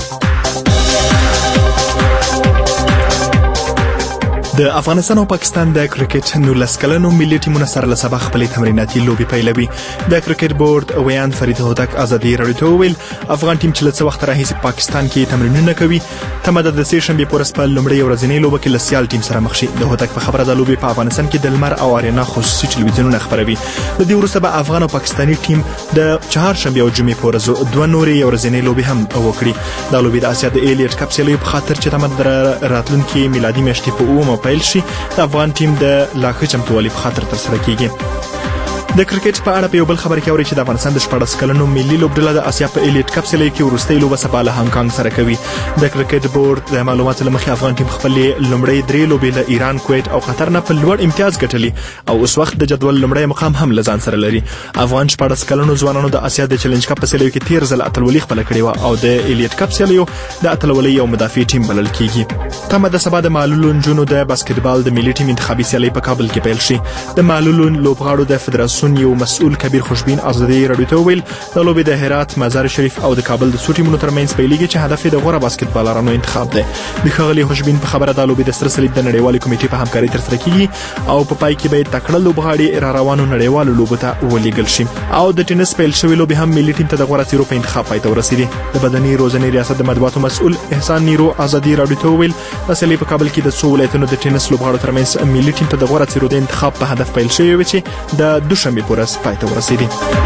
د افغانستان او پاکستان د کرکټ نولس کلنو ملي ټیمونو سره له سبا خپلې تمریناتي لوبې پیلوي. د کرکټ بورډ ویان فرید هوتک آزادي راډیو ته وویل، افغان ټیم چې له څه وخت راهیسې پاکستان کې تمرینونه کوي تمه ده د سې شنبې په ورځ په لومړۍ ورځنۍ لوبه کې له سیال ټیم سره مخ شي. د هوتک په خبره د لوبې په افغانستان کې د لمر او ارینا خصوصي ټلویزیونونه خپروي. د دې وروسته به افغان او پاکستاني ټیم د چهارشنبې او جمعې په ورځو دوه نورې ورځنۍ لوبې هم وکړي. دا لوبې د اسیا د ایلیټ کپ سیالیو په خاطر چې تمه ده راتلونکي میلادي میاشتې په اوومه پیل شي د افغان ټیم د لا ښه چمتووالي په خاطر ترسره کیږي. د کرکټ په اړه په یو بل خبر کې اوري چې د افغانستان د شپاړس کلنو ملي لوبډله د اسیا په ایلیټ کپ سیالۍ کې وروستۍ لوبه سبا له هانګ کانګ سره کوي. د کرکټ بورډ د معلوماتو له مخې افغان ټیم خپلې لومړۍ درې لوبې له ایران، کویت او قطر نه په لوړ امتیاز ګټلي او اوس وخت د جدول لومړی مقام هم له ځان سره لري. افغان شپاړس کلنو ځوانانو د اسیا د چیلنج کپ په سیالیو کې تیر ځل اتلولي خپله کړې وه او د ایلیټ کپ سیالیو د اتلولۍ یو مدافع ټیم بلل کیږي. تمه د سبا د معلولو نجونو د باسکټبال د ملي ټیم انتخابي سیالۍ په کابل کې پیل شي. د معلولو لوبغاړو د فدراسیون یو مسؤل کبیر خوشبین آزادي راډیو ته ویل، د لوبې د هرات، مزار شریف او د کابل د څو ټیمونو ترمنځ پیلېږي چې هدف یې د غوره باسکټبالرانو انتخاب دی. د ښاغلي خوشبین په خبره دا لوبې د سره صلیب د نړیوالې کمیټې په همکارۍ ترسره کیږي او په پای کې به تکړه لوبغاړي را روانو نړیوالو لوبو ته ولېږل شي. او د ټینس پیل شوې لوبې هم ملي ټیم ته د غوره څیرو په انتخاب پای ته ورسېدې. د بدني روزنې ریاست د مطبوعاتو مسؤل احسان نیرو آزادي راډیو ته ویل، د سیالۍ په کابل کې د څو ولایتونو د ټینس لوبغاړو ترمنځ ملي ټیم ته د غوره څیرو د انتخاب په هدف پیل شوی و چې د دوشنبې په ورځ پای ته ورسېدې.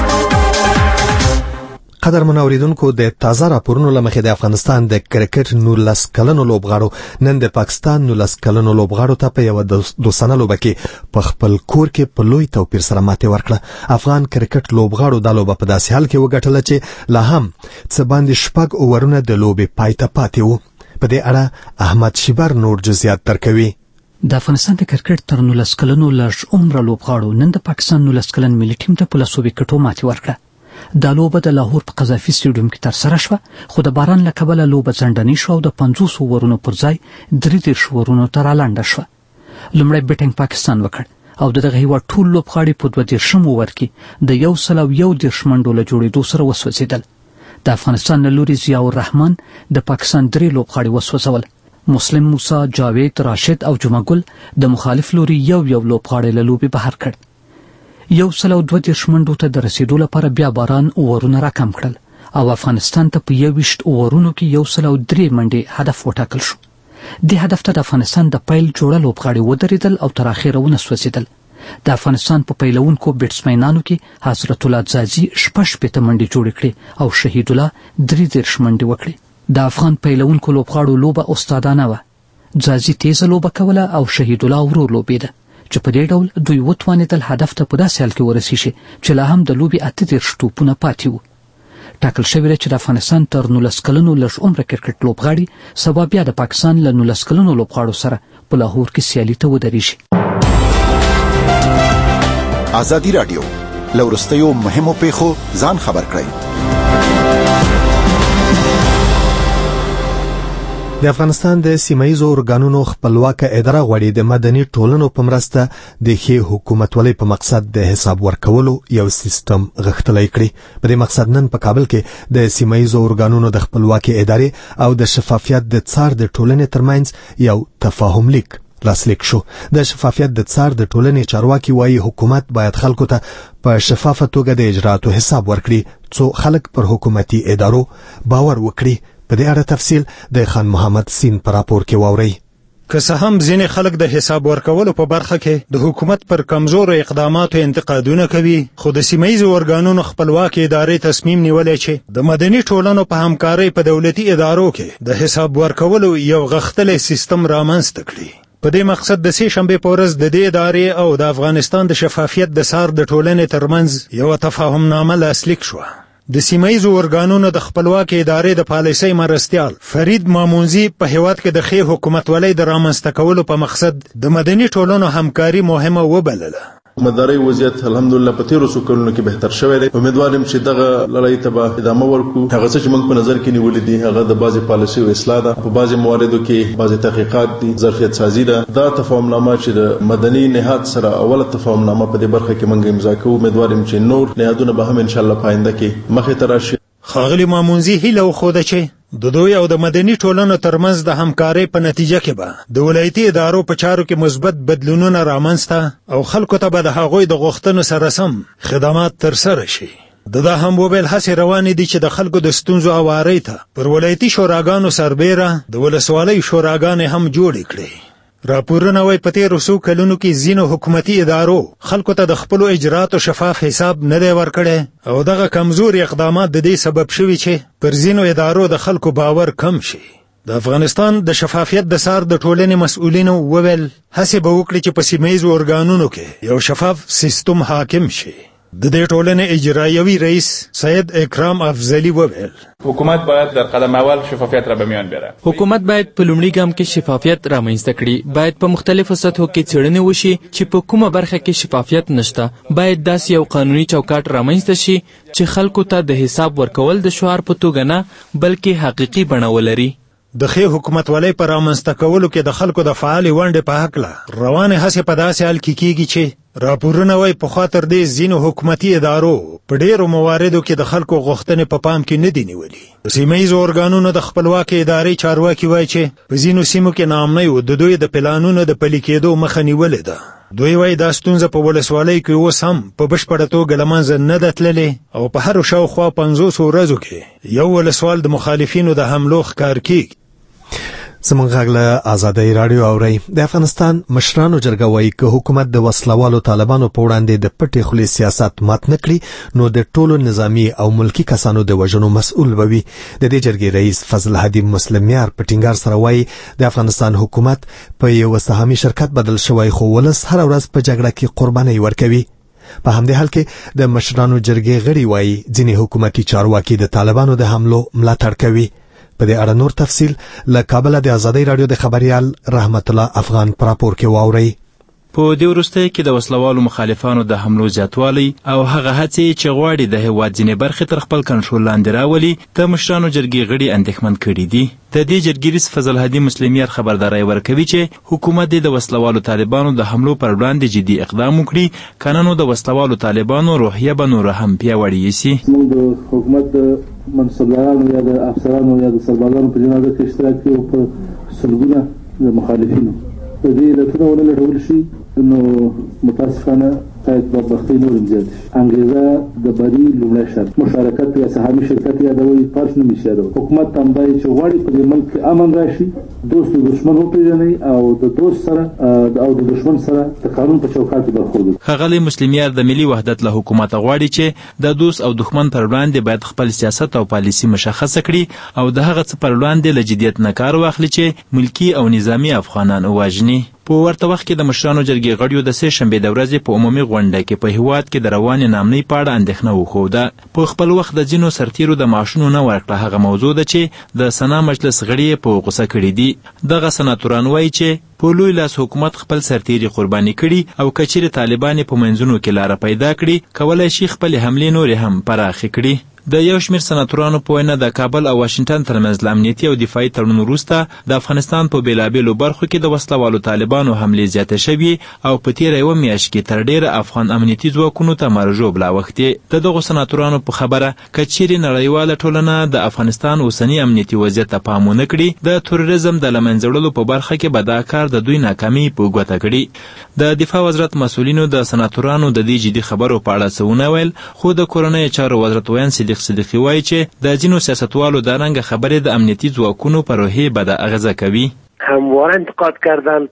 قدرمن اوریدونکو، د تازه راپورونو له مخې د افغانستان د کرکټ نولس کلنو لوبغاړو نن د پاکستان نولس کلنو لوبغاړو ته په یوه دوستانه لوبه کې په خپل کور کې په لوی توپیر سره ماتې ورکړه. افغان کرکټ لوبغاړو دا لوبه په داسې حال کې وګټله چې لا هم څه باندې شپږ اوورونه د لوبې پای ته پاتې وو. په دې اړه احمد شیبر نور جزئیات درکوي. د افغانستان د کرکټ تر نولس کلنو لږ عمره لوبغاړو نن د پاکستان نولس کلن ملي ټیم ته په لسو وکټو ماتې ورکړه. دا لوبه د لاهور په قذافي سټیډیوم کې ترسره شوه، خو د باران له کبله لوبه ځنډنۍ شوه او د پنځوس اوورونو پر ځای درې دېرش اوورونو ته رالنډه شوه. لومړی بیټینګ پاکستان وکړ او د دغه هیواد ټول لوبغاړي په دوه دېرشم اوور کې د یو سل او یو دېرش منډو له جوړېدو سره وسوځېدل. د افغانستان له لوري ضیاء الرحمن د پاکستان درې لوبغاړي وسوځول. مسلم موسی، جاوید، راشد او جمعه ګل د مخالف لوري یو یو لوبغاړی له لوبې بهر کړ. یو سل او دوه دېرش منډو ته د رسېدو لپاره بیا باران اوورونه راکم کړل او افغانستان ته په یوویشت اوورونو کې یو سل او درې منډې هدف وټاکل شو. دې هدف ته د افغانستان د پیل جوړه لوبغاړي ودرېدل او تر اخره ونه سوځېدل. د افغانستان په پیلونکو بیټسمینانو کې حضرت الله ځاځي شپږ شپېته منډې جوړې کړې او شهید الله درې دېرش منډې وکړې. د افغان پیلونکو لوبغاړو لوبه استادانه وه. ځاځي تیزه لوبه کوله او شهید الله ورو لوبېده چې په دې ډول دوی وتوانېدل هدف ته په داسې حال کې ورسیږي چې لا هم د لوبې اته دېرش توپونه پاتې وو. ټاکل شوې ده چې د افغانستان تر نولس کلنو لږ عمره کرکټ لوبغاړي سبا بیا د پاکستان له نولس کلنو لوبغاړو سره په لاهور کې سیالي ته ودرېږي. ازادي راډیو له وروستیو مهمو پیښو ځان خبر کړئ. د افغانستان د سیمایي ارګانونو خپلواکه اداره غواړي د مدني ټولنو په مرسته د ښې حکومتولۍ په مقصد د حساب ورکولو یو سیستم غښتلی کړي. په دې مقصد نن په کابل کې د سیمایي ارګانونو د خپلواکي ادارې او د شفافیت د څار د ټولنې ترمنځ یو تفاهم لیک لاسلیک شو. د شفافیت د څار د ټولنې چارواکي وایي حکومت باید خلکو ته په شفافه توګه د اجرااتو حساب ورکړي څو خلک پر حکومتي ادارو باور وکړي. په دې اړه تفصیل د خان محمد سین پر راپور کې واورئ. که څه هم ځینې خلک د حساب ورکولو په برخه کې د حکومت پر کمزورو اقداماتو انتقادونه کوي، خو د سیمایي ارګانونو خپلواکي ادارې تصمیم نیولی چې د مدني ټولنو په همکارۍ په دولتي ادارو کې د حساب ورکولو یو غښتلی سیستم رامنځته کړي. په دې مقصد د سې شنبې په ورځ د دې ادارې او د افغانستان د شفافیت د څار د ټولنې ترمنځ یو تفاهمنامه لاسلیک شوه. د سیمایي ارګانونو د خپلواکي ادارې د پالیسۍ مرستیال فرید مامونزي په هیواد کې د ښې حکومتولۍ د رامنځته کولو په مقصد د مدني ټولنو همکاري مهمه وبلله. مداري وضعیت الحمدلله په تیرو څو کلونو کې بهتر شوی دی. امیدوار یم چې دغه لړۍ ته به ادامه ورکړو. هغه څه چې موږ په نظر کې نیولي دي هغه د بعضې پالیسیو اصلاح ده، په بعضې مواردو کې بعضې تحقیقات دي، ظرفیت سازي ده. دا تفاهمنامه چې د مدني نهاد سره اوله تفاهمنامه په دې برخه کې موږ امضا کوو. امیدوار یم چې نور نهادونه به هم انشاءالله په آینده کې مخې ته راشي. ښاغلي مامونزي هیله وښوده چې د دوی او د مدني ټولنو ترمنځ د همکارۍ په نتیجه کې به د ولایتي ادارو په چارو کې مثبت بدلونونه رامنځته او خلکو ته به د هغوی د غوښتنو سره سم خدمات ترسره شي. د دا هم وویل هڅې روانې دي چې د خلکو د ستونزو اوارۍ ته پر ولایتي شوراګانو سربیره د ولسوالۍ شوراګانې هم جوړې کړي. راپورونه وایي په تېرو څو کلونو کې ځینو حکومتي ادارو خلکو ته د خپلو اجراتو شفاف حساب نه دی ورکړی او دغه کمزوري اقدامات د دې سبب شوي چې پر ځینو ادارو د خلکو باور کم شي. د افغانستان د شفافیت د څار د ټولنې مسؤلینو وویل هڅې به وکړي چې په سیمایي ارګانونو کې یو شفاف سیستم حاکم شي. د دې ټولنې اجرایوي رئیس سید اکرام افضلی وویل حکومت باید در قدم اول شفافیت را به میان بیاره. حکومت باید په لومړي ګام کې شفافیت رامنځته کړي. باید په مختلفو سطحو کې څېړنې وشي چې په کومه برخه کې شفافیت نشته. باید داسې یو قانوني چوکاټ رامنځته شي چې خلکو ته د حساب ورکول د شعار په توګه نه بلکې حقیقي بڼه ولري. د ښې حکومتولۍ په رامنځته کولو کې د خلکو د فعالې ونډې په هکله روانې هڅې په داسې حال کې کیږي چې راپورونه وایي پخوا تر دې ځینو حکومتي ادارو په ډېرو مواردو کې د خلکو غوښتنې په پام کې نه دي نیولي. د سیمایي ارګانونو د خپلواکۍ ادارې چارواکي وایي چې په ځینو سیمو کې ناامنیو د دوی د پلانونو د پلي کېدو مخه نیولې ده. دوی وایي دا ستونزه په ولسوالۍ کې اوس هم په بشپړه توګه له منځه نه ده تللې او په هرو شاوخوا پنځوسو ورځو کې یو ولسوال د مخالفینو د حملو ښکار کیږي. زمونږ غږ له ازادۍ راډیو اورئ. د افغانستان مشرانو جرګه وایي که حکومت د وسلوالو طالبانو په وړاندې د پټې خولې سیاست مات نه کړي نو د ټولو نظامي او ملکی کسانو د وژنو مسؤل به وي. د دې جرګې رئیس فضل هادي مسلمیار په ټینګار سره وایي د افغانستان حکومت په یو سهامي شرکت بدل شوی خو ولس هر ورځ په جګړه کې قرباني ورکوي. په همدې حال کې د مشرانو جرګې غړي وایي ځینې حکومتي چارواکي د طالبانو د حملو ملاتړ کوي. په دې اړه نور تفصیل له کابل د ازادۍ راډیو د خبريال رحمت الله افغان پر راپور کې واورئ. په دې وروستیو کې د وسلوالو مخالفانو د حملو زیاتوالی او هغه هڅې چې غواړي د هېواد ځینې برخې تر خپل کنټرول لاندې راولي د مشرانو جرګې غړي اندېښمن کړي دي. د دې جرګې رئیس فضل هادي مسلمیار خبرداری ورکوي چې حکومت د وسلوالو طالبانو د حملو پر وړاندې جدي اقدام وکړي، کنه نو د وسلوالو طالبانو روحیه به نور هم پیاوړې شي. موږ د حکومت د منصبدارانو یا د افسرانو یا د سربازانو په جنازه کې اشتراک کوي او په سلګونه د مخالفینو د دې علتونه ونه لټول شي نو متاسفانه شاید بدبختۍ نور هم زیات شي. انګریزه د بري لومړی شرط مشارکت یا سهامي شرکت یادوي، فرض نه شي یادوي. حکومت هم باید چې غواړي په دې ملک کې امن راشي، دوست او دشمن وپېژني او د دوست سره او د دشمن سره د قانون په چوکاټ کې برخورد وکړي. ښاغلی مسلمیار د ملي وحدت له حکومت غواړي چې د دوست او دښمن پر وړاندې باید خپل سیاست او پالیسي مشخصه کړي او د هغه څه پر وړاندې له جدیت نه کار واخلي چې ملکي او نظامي افغانان ووژني. په ورته وخت کې د مشرانو جرګې غړیو د سې شنبې د ورځې په عمومي غونډه کې په هیواد کې د روانې نامنۍ په اړه اندېښنه وښوده. په خپل وخت د ځینو سرتیرو د معاشونو نه ورکړه هغه موضوع ده چې د سنا مجلس غړي یې په غوسه کړي دي. دغه سناتوران وایي چې په لوی لاس حکومت خپل سرتیري قرباني کړي او که چیرې طالبان په منځونو کې لاره پیدا کړي کولی شي خپلې حملې نورې هم پراخې کړي. د یو شمېر سناتورانو په وینا د کابل او واشنګټن ترمنځ له امنیتي او دفاعي تړون وروسته د افغانستان په بېلابېلو برخو کې د وسلوالو طالبانو حملې زیاتې شوي او په تېره یوه میاشت کې تر ډېره افغان امنیتي ځواکونو ته مرژوب لاوښتې. د دغو سناتورانو په خبره که چیرې نړیواله ټولنه د افغانستان اوسني امنیتي وضعیت ته پام ونه کړي د تروریزم د له منځه وړلو په برخه کې به دا کار د دوی ناکامي په ګوته کړي. د دفاع وزارت مسؤلینو د سناتورانو د دې جدي خبرو په اړه څه ونه ویل، خو د کورنیو چارو وزارت ویان صدیق صدیقي وایي چې د ځینو سیاستوالو دا رنګه خبرې د امنیتي ځواکونو په روحیې بده اغیزه کوي. همواره انتقاد کردن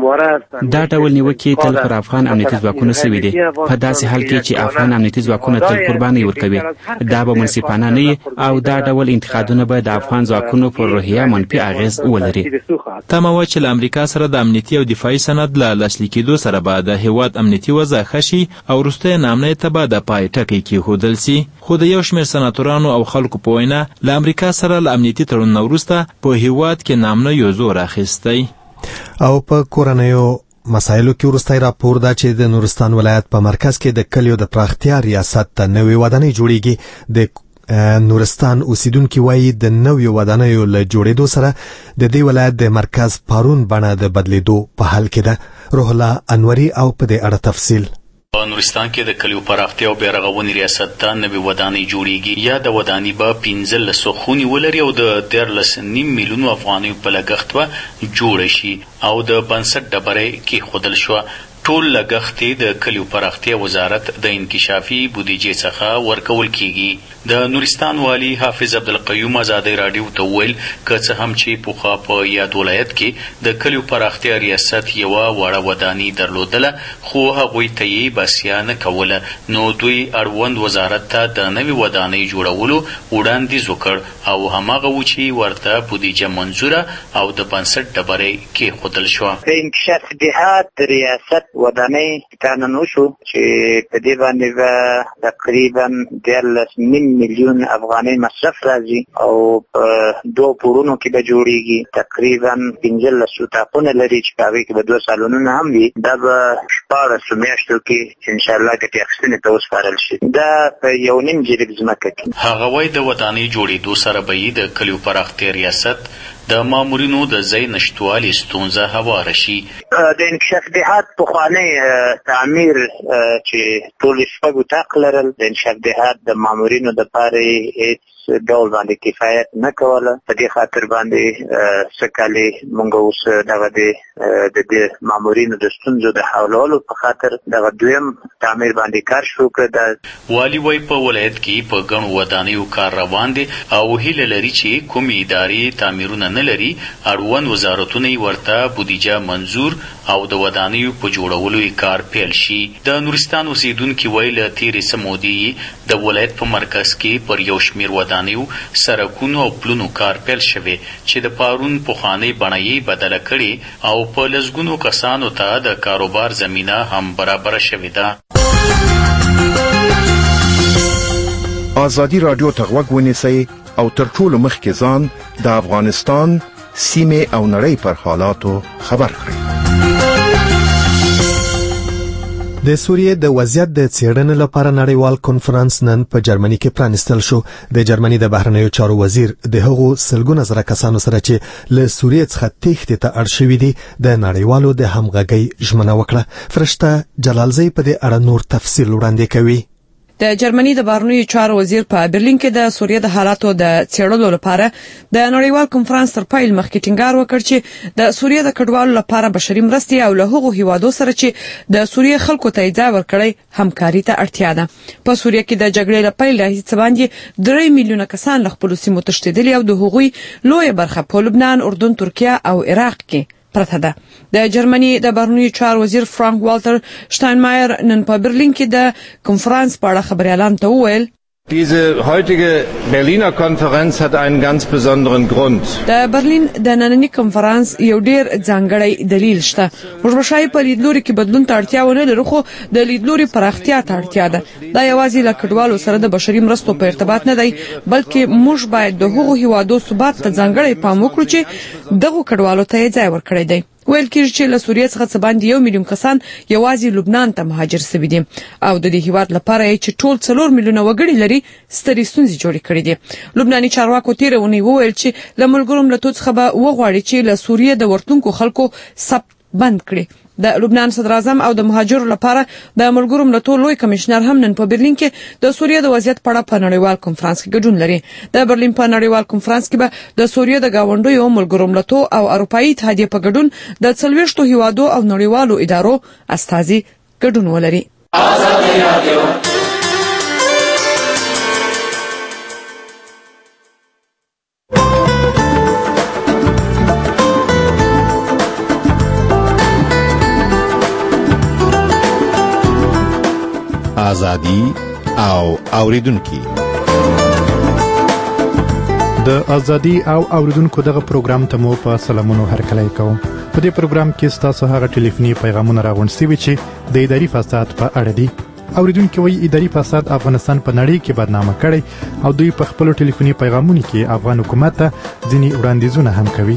دا ډول نیوکې تل پر افغان امنیتي ځواکونو سوي دي. په داسې حال کې چې افغان امنیتي ځواکونه تل قربانۍ ورکوي، دا به منصفانه نه وي او دا ډول انتقادونه به د افغان ځواکونو پر روحیه منفي اغیز ولري. تمه وه چې له امریکا سره د امنیتي او دفاعي سند له لاسلیک کېدو سره به د هیواد امنیتي وضع ښه شي او وروستۍ نامنۍ ته به د پای ټکی کېښودل سي. خو د یو شمېر سناتورانو او خلکو په وینا له امریکا سره له امنیتي تړون نه وروسته په هیواد کې نامنیو زور اخیستی. او په کورنیو مسایلو کې وروستی راپور دا چې د نورستان ولایت په مرکز کې د کلیو د پراختیا ریاست ته نوې ودانۍ جوړیږي. د نورستان اوسیدونکي وایي د نویو ودانیو له جوړېدو سره د دې ولایت د مرکز پارون بڼه د بدلیدو په حال کې ده. روح الله انوري او په دې اړه تفصیل. په نورستان کې د کلیو پراختیا او بیارغونې ریاست ته نوې ودانۍ جوړیږي. یا د ودانۍ به پنځلس خونې ولري او د دیارلس نیم میلیونو افغانیو په لګښت به جوړه شي او د بنسټ ډبرې کېښودل شوه. ټول لګښت د کلیو پراختیا وزارت د انکشافي بودیجې څخه ورکول کیږي. د نورستان والی حافظ عبدالقیوم ازادۍ راډیو ته وویل که څه هم چې پخوا په یاد ولایت کې د کلیو پراختیا ریاست یوه وړه ودانۍ درلودله خو هغوی ته یې بسیا نه کوله، نو دوی اړوند وزارت ته د نوې ودانۍ جوړولو وړاندیز وکړ او هماغه و چې ورته بودیجه منظوره او د بنسټ ډبرې کېښودل شوه. انکشاف دهات ریاست ودانۍ تانن وشو چې په دې باندې به تقریبا دیارلس نیم میلیون افغانۍ مصرف راځي او په دوه پورونو کې به جوړیږي. تقریبا پنځلس اتاقونه لري چې په هغې کې به دوه سالونونه هم وي. دا به شپاړسو میاشتو کې انشاءالله ګټې اخیستنې ته وسپارل شي. دا په یو نیم جریب ځمکه کې. هغه وایي د ودانۍ جوړېدو سره به یې د کلیو پراختیا ریاست د مامورینو د ځای نشتوالي ستونزه هواره شي. د انکشاف دهات پخوانی تعمیر چې ټول شپږ اتاق لرل، د انکشاف دهات د مامورینو دپاره هېڅ ډول باندې کفایت نه کوله. په دې خاطر باندې څه کالې موږ اوس دغه د دې مامورینو د ستونزو د حلولو په خاطر دغه دویم تعمیر باندې کار شروع کړ. والي وایي په ولایت کې په ګڼو ودانیو کار روان دی او هیله لري چې کومې ادارې تعمیرونه نه لري اړوند وزارتونه یې ورته بودیجه منظور او د ودانیو په جوړولو یې کار پیل شي. د نورستان اوسیدونکي وایي له تېرې څه مودې د ولایت په مرکز کې پر یو شمېر ودانیو سرکونو او پلونو کار پیل شوی چې د پارون پخوانۍ بڼه یې بدله کړې او په لسګونو کسانو ته د کاروبار زمینه هم برابره شوې ده. ازادي راډیو ته غوږ ونیسئ او تر ټولو مخکې ځان د افغانستان سیمې او نړۍ پر حالاتو خبر کړئ. د سوریې د وضعیت د څېړنې لپاره نړیوال کنفرانس نن په جرمني کې پرانیستل شو. د جرمني د بهرنیو چارو وزیر د هغو سلګونه زره کسانو سره چې له سوریې څخه تېښتې ته اړ شوي دي د نړیوالو د همغږۍ ژمنه وکړه. فرشته جلالزی په دې اړه نور تفصیل وړاندې کوي. د جرمني د بهرنیو چارو وزیر په برلین کې د سوریه د حالاتو د څېړلو لپاره د نړیوال کنفرانس تر پیل مخکې ټینګار وکړ چې د سوریه د کډوالو لپاره بشري مرستې او له هغو هیوادو سره چې د سوریه خلکو ته ځای ورکړي همکاري ته اړتیا ده. په سوریه کې د جګړې له پیل راهیسې باندې درې میلیونه کسان له خپلو سیمو تښتېدلي او د هغوی لویه برخه په لبنان، اردن، ترکیه او عراق کې پرته ده. د جرمني د بهرنیو چارو وزیر فرانک والتر شتاینمایر نن په برلین کې د کنفرانس په اړه خبريالان ته وویل: Diese heutige Berliner Konferenz hat einen ganz besonderen Grund. د برلین د نننۍ کنفرانس یو ډیر ځانګړی دلیل شته. موږ به شاید په لیدلوري کې بدلون ته اړتیا ونه لرو، خو د لیدلوري پراختیا ته اړتیا ده. دا یوازې له کډوالو سره د بشري مرستو په ارتباط نه دی، بلکې موږ باید د هغو هیوادو ثبات ته ځانګړی پام وکړو چې دغو کډوالو ته یې ځای ورکړی دی. ویل کېږي چې له سوریې څخه څه باندې یو میلیون کسان یوازې لبنان ته مهاجر شوي دي او د دې هیواد لپاره یې چې ټول څلور میلیونه وګړي لري سترې ستونزې جوړې کړې دي. لبناني چارواکو تېره اونۍ وویل چې له ملګرو ملتونو څخه به وغواړي چې له سوریې د ورتونکو خلکو ثبت بند کړي. د لبنان صدر اعظم او د مهاجرو لپاره د ملګرو ملتونو لوی کمشنر هم نن په برلین کې د سوریې د وضعیت په اړه په نړیوال کنفرانس کې ګډون لري. د برلین په نړیوال کنفرانس کې به د سوریې د گاونډیو ملګرو ملتونو او اروپایي اتحادیې په ګډون د څلوېښتو هیوادو او نړیوالو ادارو استازي ګډون ولري. ازادي او اوریدونکو د ازادي او اوریدونکو دغه پروګرام ته مو په سلامونو هرکلی کوم. په دې پروګرام کې ستاسو هغه ټلیفوني پیغامونه راغونډ شوي چې د اداري فساد په اړه دي. اوریدونکو وایي اداري فساد افغانستان په نړۍ کې بدنامه کړی او دوی په خپل ټلیفوني پیغامونو کې افغان حکومت ته ځینې وړاندیزونه هم کوي.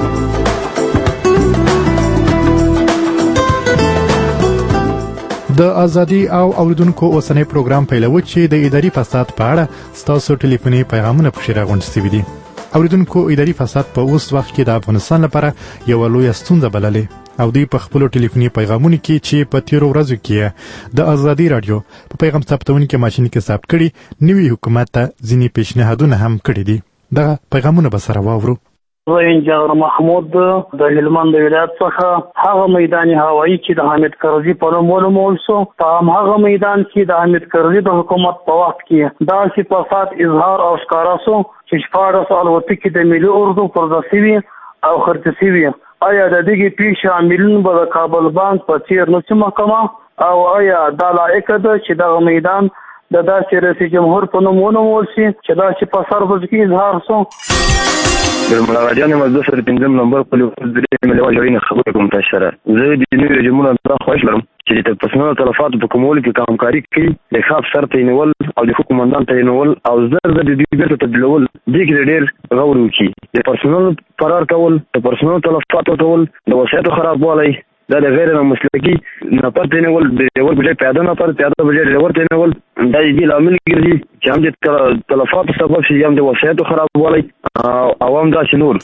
د ازادي او اوریدونکو اوسنۍ پروګرام پیلوي چې د اداري فساد په اړه ستاسو ټلیفوني پیغامونه پکې راغونډ شوي دي. اوریدونکو اداري فساد په اوس وخت کې د افغانستان لپاره یو لوی ستونزه بللې او دوی په خپل ټلیفوني پیغامونو کې چې په تیرو ورځو کې د ازادي رادیو په پیغام ثبتونکو ماشين کې ثبت کړي نوي حکومت ته ځینې پیشنهادونه هم کړي دي. دغه پیغامونه به سره واورو. زه انجنیر محمود د هلمند ولایت څخه هغه میدان هوایی چې د حامد کرزي په نوم ونومول شو، په هغه میدان کې د حامد کرزي د حکومت په وخت کې دا صفات اظهار او ښکارا شو چې شپاړس الوتکې د ملي اردو پرده شوي او خرڅ شوي. آیا د دغې پیښې عاملین به د کابل بانک په څېر نه شي محکمه او آیا دا لایق ده چې دغه میدان د داسې رئیس جمهور په نوم ونومول شي چې داسې په سربز کې اظهار شو؟ د مراجعانو مزدور سره پنځم نمبر په لور درې ملي واجبین خبرې کوم تاسو سره. زه د نوي رژیمونو دا خوښ لرم چې د پرسونل تلفاتو په کومولو کې کارمکاري کوي، د خاص سر تعینول او د حکومتدان تعینول او زر زر د دې بیرته تبدیلول دې کې ډېر غور وکړي. د پرسونل فرار کول، د پرسونل تلفاتو کول، د وسایطو خرابوالی، دا د غیر مسلکي نفر تعینول، د ډریور بجای پیاده نفر، پیاده بجای ډریور تعینول، دا د دې لامل ګرځي چې هم د تلفاتو سبب شي، هم د وسایطو خرابوالی او هم داسې نور.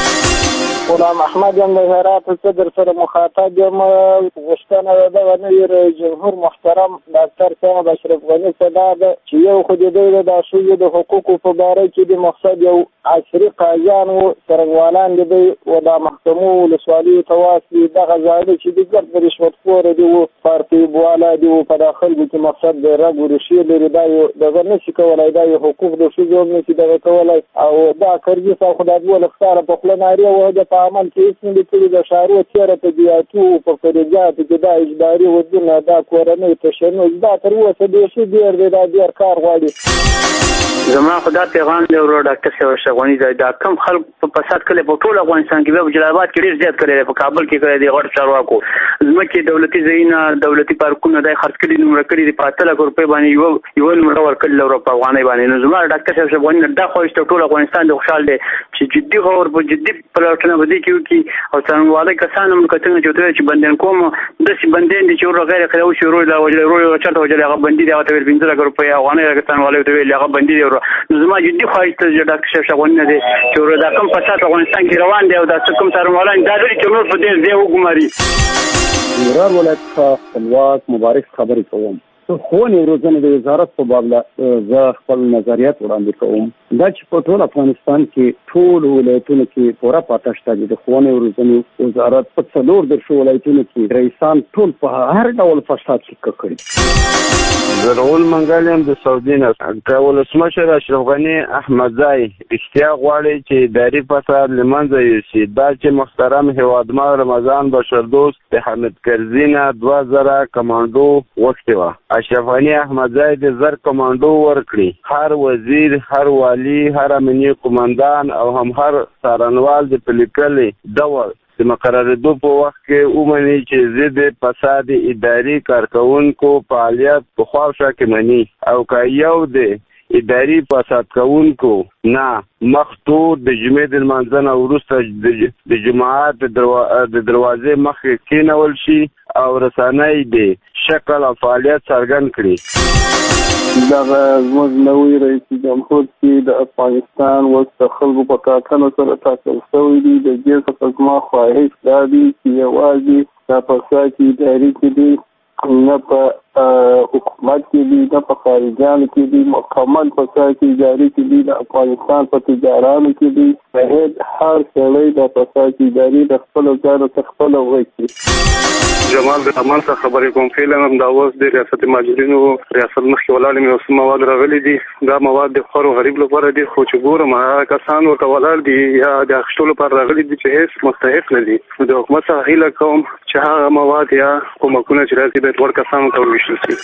غلام احمد یم د هرات صدر سره مخاطب یم. غوښتنه د دغه نوي رئیس جمهور محترم ډاکټر صاحب اشرف غني څخه دا ده چې یو خو د دوی د ښځو د حقوقو په باره کې د مقصد یو عصري قاضیان و، څرنګوالان د دوی و د محکمو ولسوالیو ته واستوي. دغه ځایونه چې د ګرد د رشوتخوره دي و، پارتیبواله دي و، په دا خلکو کې مقصد د رګ و ریښې لري، دا یو دغه نشي کولی، دا یو حقوق د ښځو هم نشي دغه کولی. او دا کرزي صاحب خو دا دوه لښکاره په خوله نارې وهلې په عمل کې هېڅ نه دي کړي. د ښارو تېره په دیاتو په فریجاتو کې دا اجباري ودونه، دا کورنۍ تشنج، دا تر اوسه بیخي ډېر دی، دا ډېر کار غواړي. زما خو دا پیغام دی ورو ډاکټر صاحب اشرف غني دی، دا کم خلک په فساد کړی په ټول افغانستان کې، په جلال آباد کې ډېر زیات کړی دی، په کابل کې کړی دی، غټ چارواکو ځمکې دولتي ځایونه دولتي پارکونه دی خرڅ کړي، نومره کړي دي، په اته لکه روپۍ باندې یو یو نومره ورکړي له په افغانۍ باندې. نو زما ډاکټر صاحب اشرف غني دا خواهش ته ټول افغانستان د خوشحال دی چې جدي غور په جدي پلټنه به دې کې وکړي او څرنګوالی کسان هم لکه څنګه چې ورته چې بندیان کوم داسې بندیان دي چې ورو غیر قانوني شي، ورو لا وجل ورو چاته وجل هغه بندي دی، هغه ته پنځه لکه روپۍ افغانۍ راکستان والي ته ویل هغه بندي دی. نو زما جدي خواهش ته چې ډاکټر صاحب اشرف غني دی چې ورو دا کم فساد افغانستان کې روان دی او دا څه کوم څرنګوالان دا لري چې نور په دې ځای وګماري. نورار ولایت څخه خپلواک مبارک خبرې کوم. ښوونې روزنې د وزارت په باب زه خپل نظریات وړاندې کوم. دا چې په ټول افغانستان کې ټول ولایتونو کې پوره پاته شته د ښوونې او روزنې وزارت په څلور دېرشو ولایتونو کې رئیسان ټول په هر ډول فساد کې ککړي. زرغون منګل یم د سعودي نه. که ولسمشر اشرف غني احمدزی رښتیا غواړي چې اداري فساد له منځه یوسي، دا چې محترم هیوادمل رمضان بشردوست د حامد کرزي نه دوه زره کمانډو غوښتې وه. اشرف غني احمدزی د زر کمانډو ورکړي. هر وزیر، هر والی، هر امنیه قماندان او هم هر څارنوال د پلیکلي ډول د مقررېدو په وخت کې ومني چې ضد فساد اداري کارکوونکو فعالیت په خواوشا کې مني، او که یو د اداري فساد کوونکو نه مخطور د جمعې د لمانځه نه وروسته د جماعت د دروازې مخې کېنول شي او رسنۍ د شکل او فعالیت څرګند کړي. دغه زموږ نوی رئیس جمهور چې د افغانستان اوس د خلکو په ټاکنو سره ټاکل شوی دی، د دې څخه زما خواهش دا دی چې یوازې دا فساد چې اداري کې دی نه په حکومت کې دي نه په خارجیانو کې دي، مکمل فساد چې اداري کې دي د افغانستان په تجارانو کې دي. باید هر سړی د فساد اداري د خپلو ځانو څخه خپله وکړي. جمال د عمان څخه خبرې کوم. فعلا هم دا اوس د ریاست ماجرینو ریاست مخکې ولاړ مې اوس مواد راغلي دي. دا مواد د خور او غریب لپاره دي، خو چې ګورم هغه کسان ورته ولاړ دي یا د اخیستلو لپاره راغلي دي چې هیڅ مستحق نه دي. د حکومت څخه هیله کوم چې هغه مواد یا کومکونه چې راځي د ټول کسانو ته وویشل شي.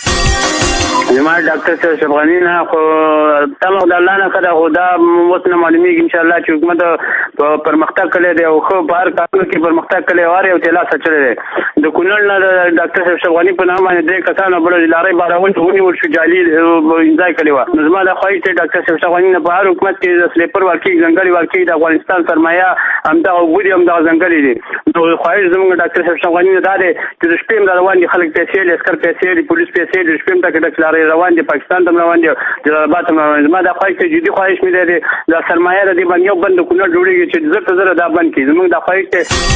زما ډاکټر صاحب افغاني نه خو تمه د الله نه کړه، خو دا اوس نه معلومیږي ان شاء الله چې حکومت په پرمختګ کړی دی او خو په هر کارونو کې پرمختګ کړی واره او تلا سچره دی. د کونړ نه ډاکټر صاحب افغاني په نامه باندې کسانو بل لارې بارون ونی ورشو جالي انځای کړی و. زما د خواهش ته ډاکټر صاحب افغاني نه په هر حکومت کې د سلیپر ورکی ځنګلي ورکی د افغانستان سرمایه همدا وګړي همدا ځنګلي دي. نو خواهش زموږ ډاکټر صاحب افغاني نه دا دی چې د شپې روان دي خلک پیسې لسکر پیسې دي پولیس پیسې دي شپې ته کې د روان دي پاکستان ته روان دي جلالآباد ته روان دي. ما دا خواهش ته جدي خواهش مې دی د سرمایه د دې باندې یو بند کونه جوړیږي چې زړه زړه دا بند کړي. زموږ دا خواهش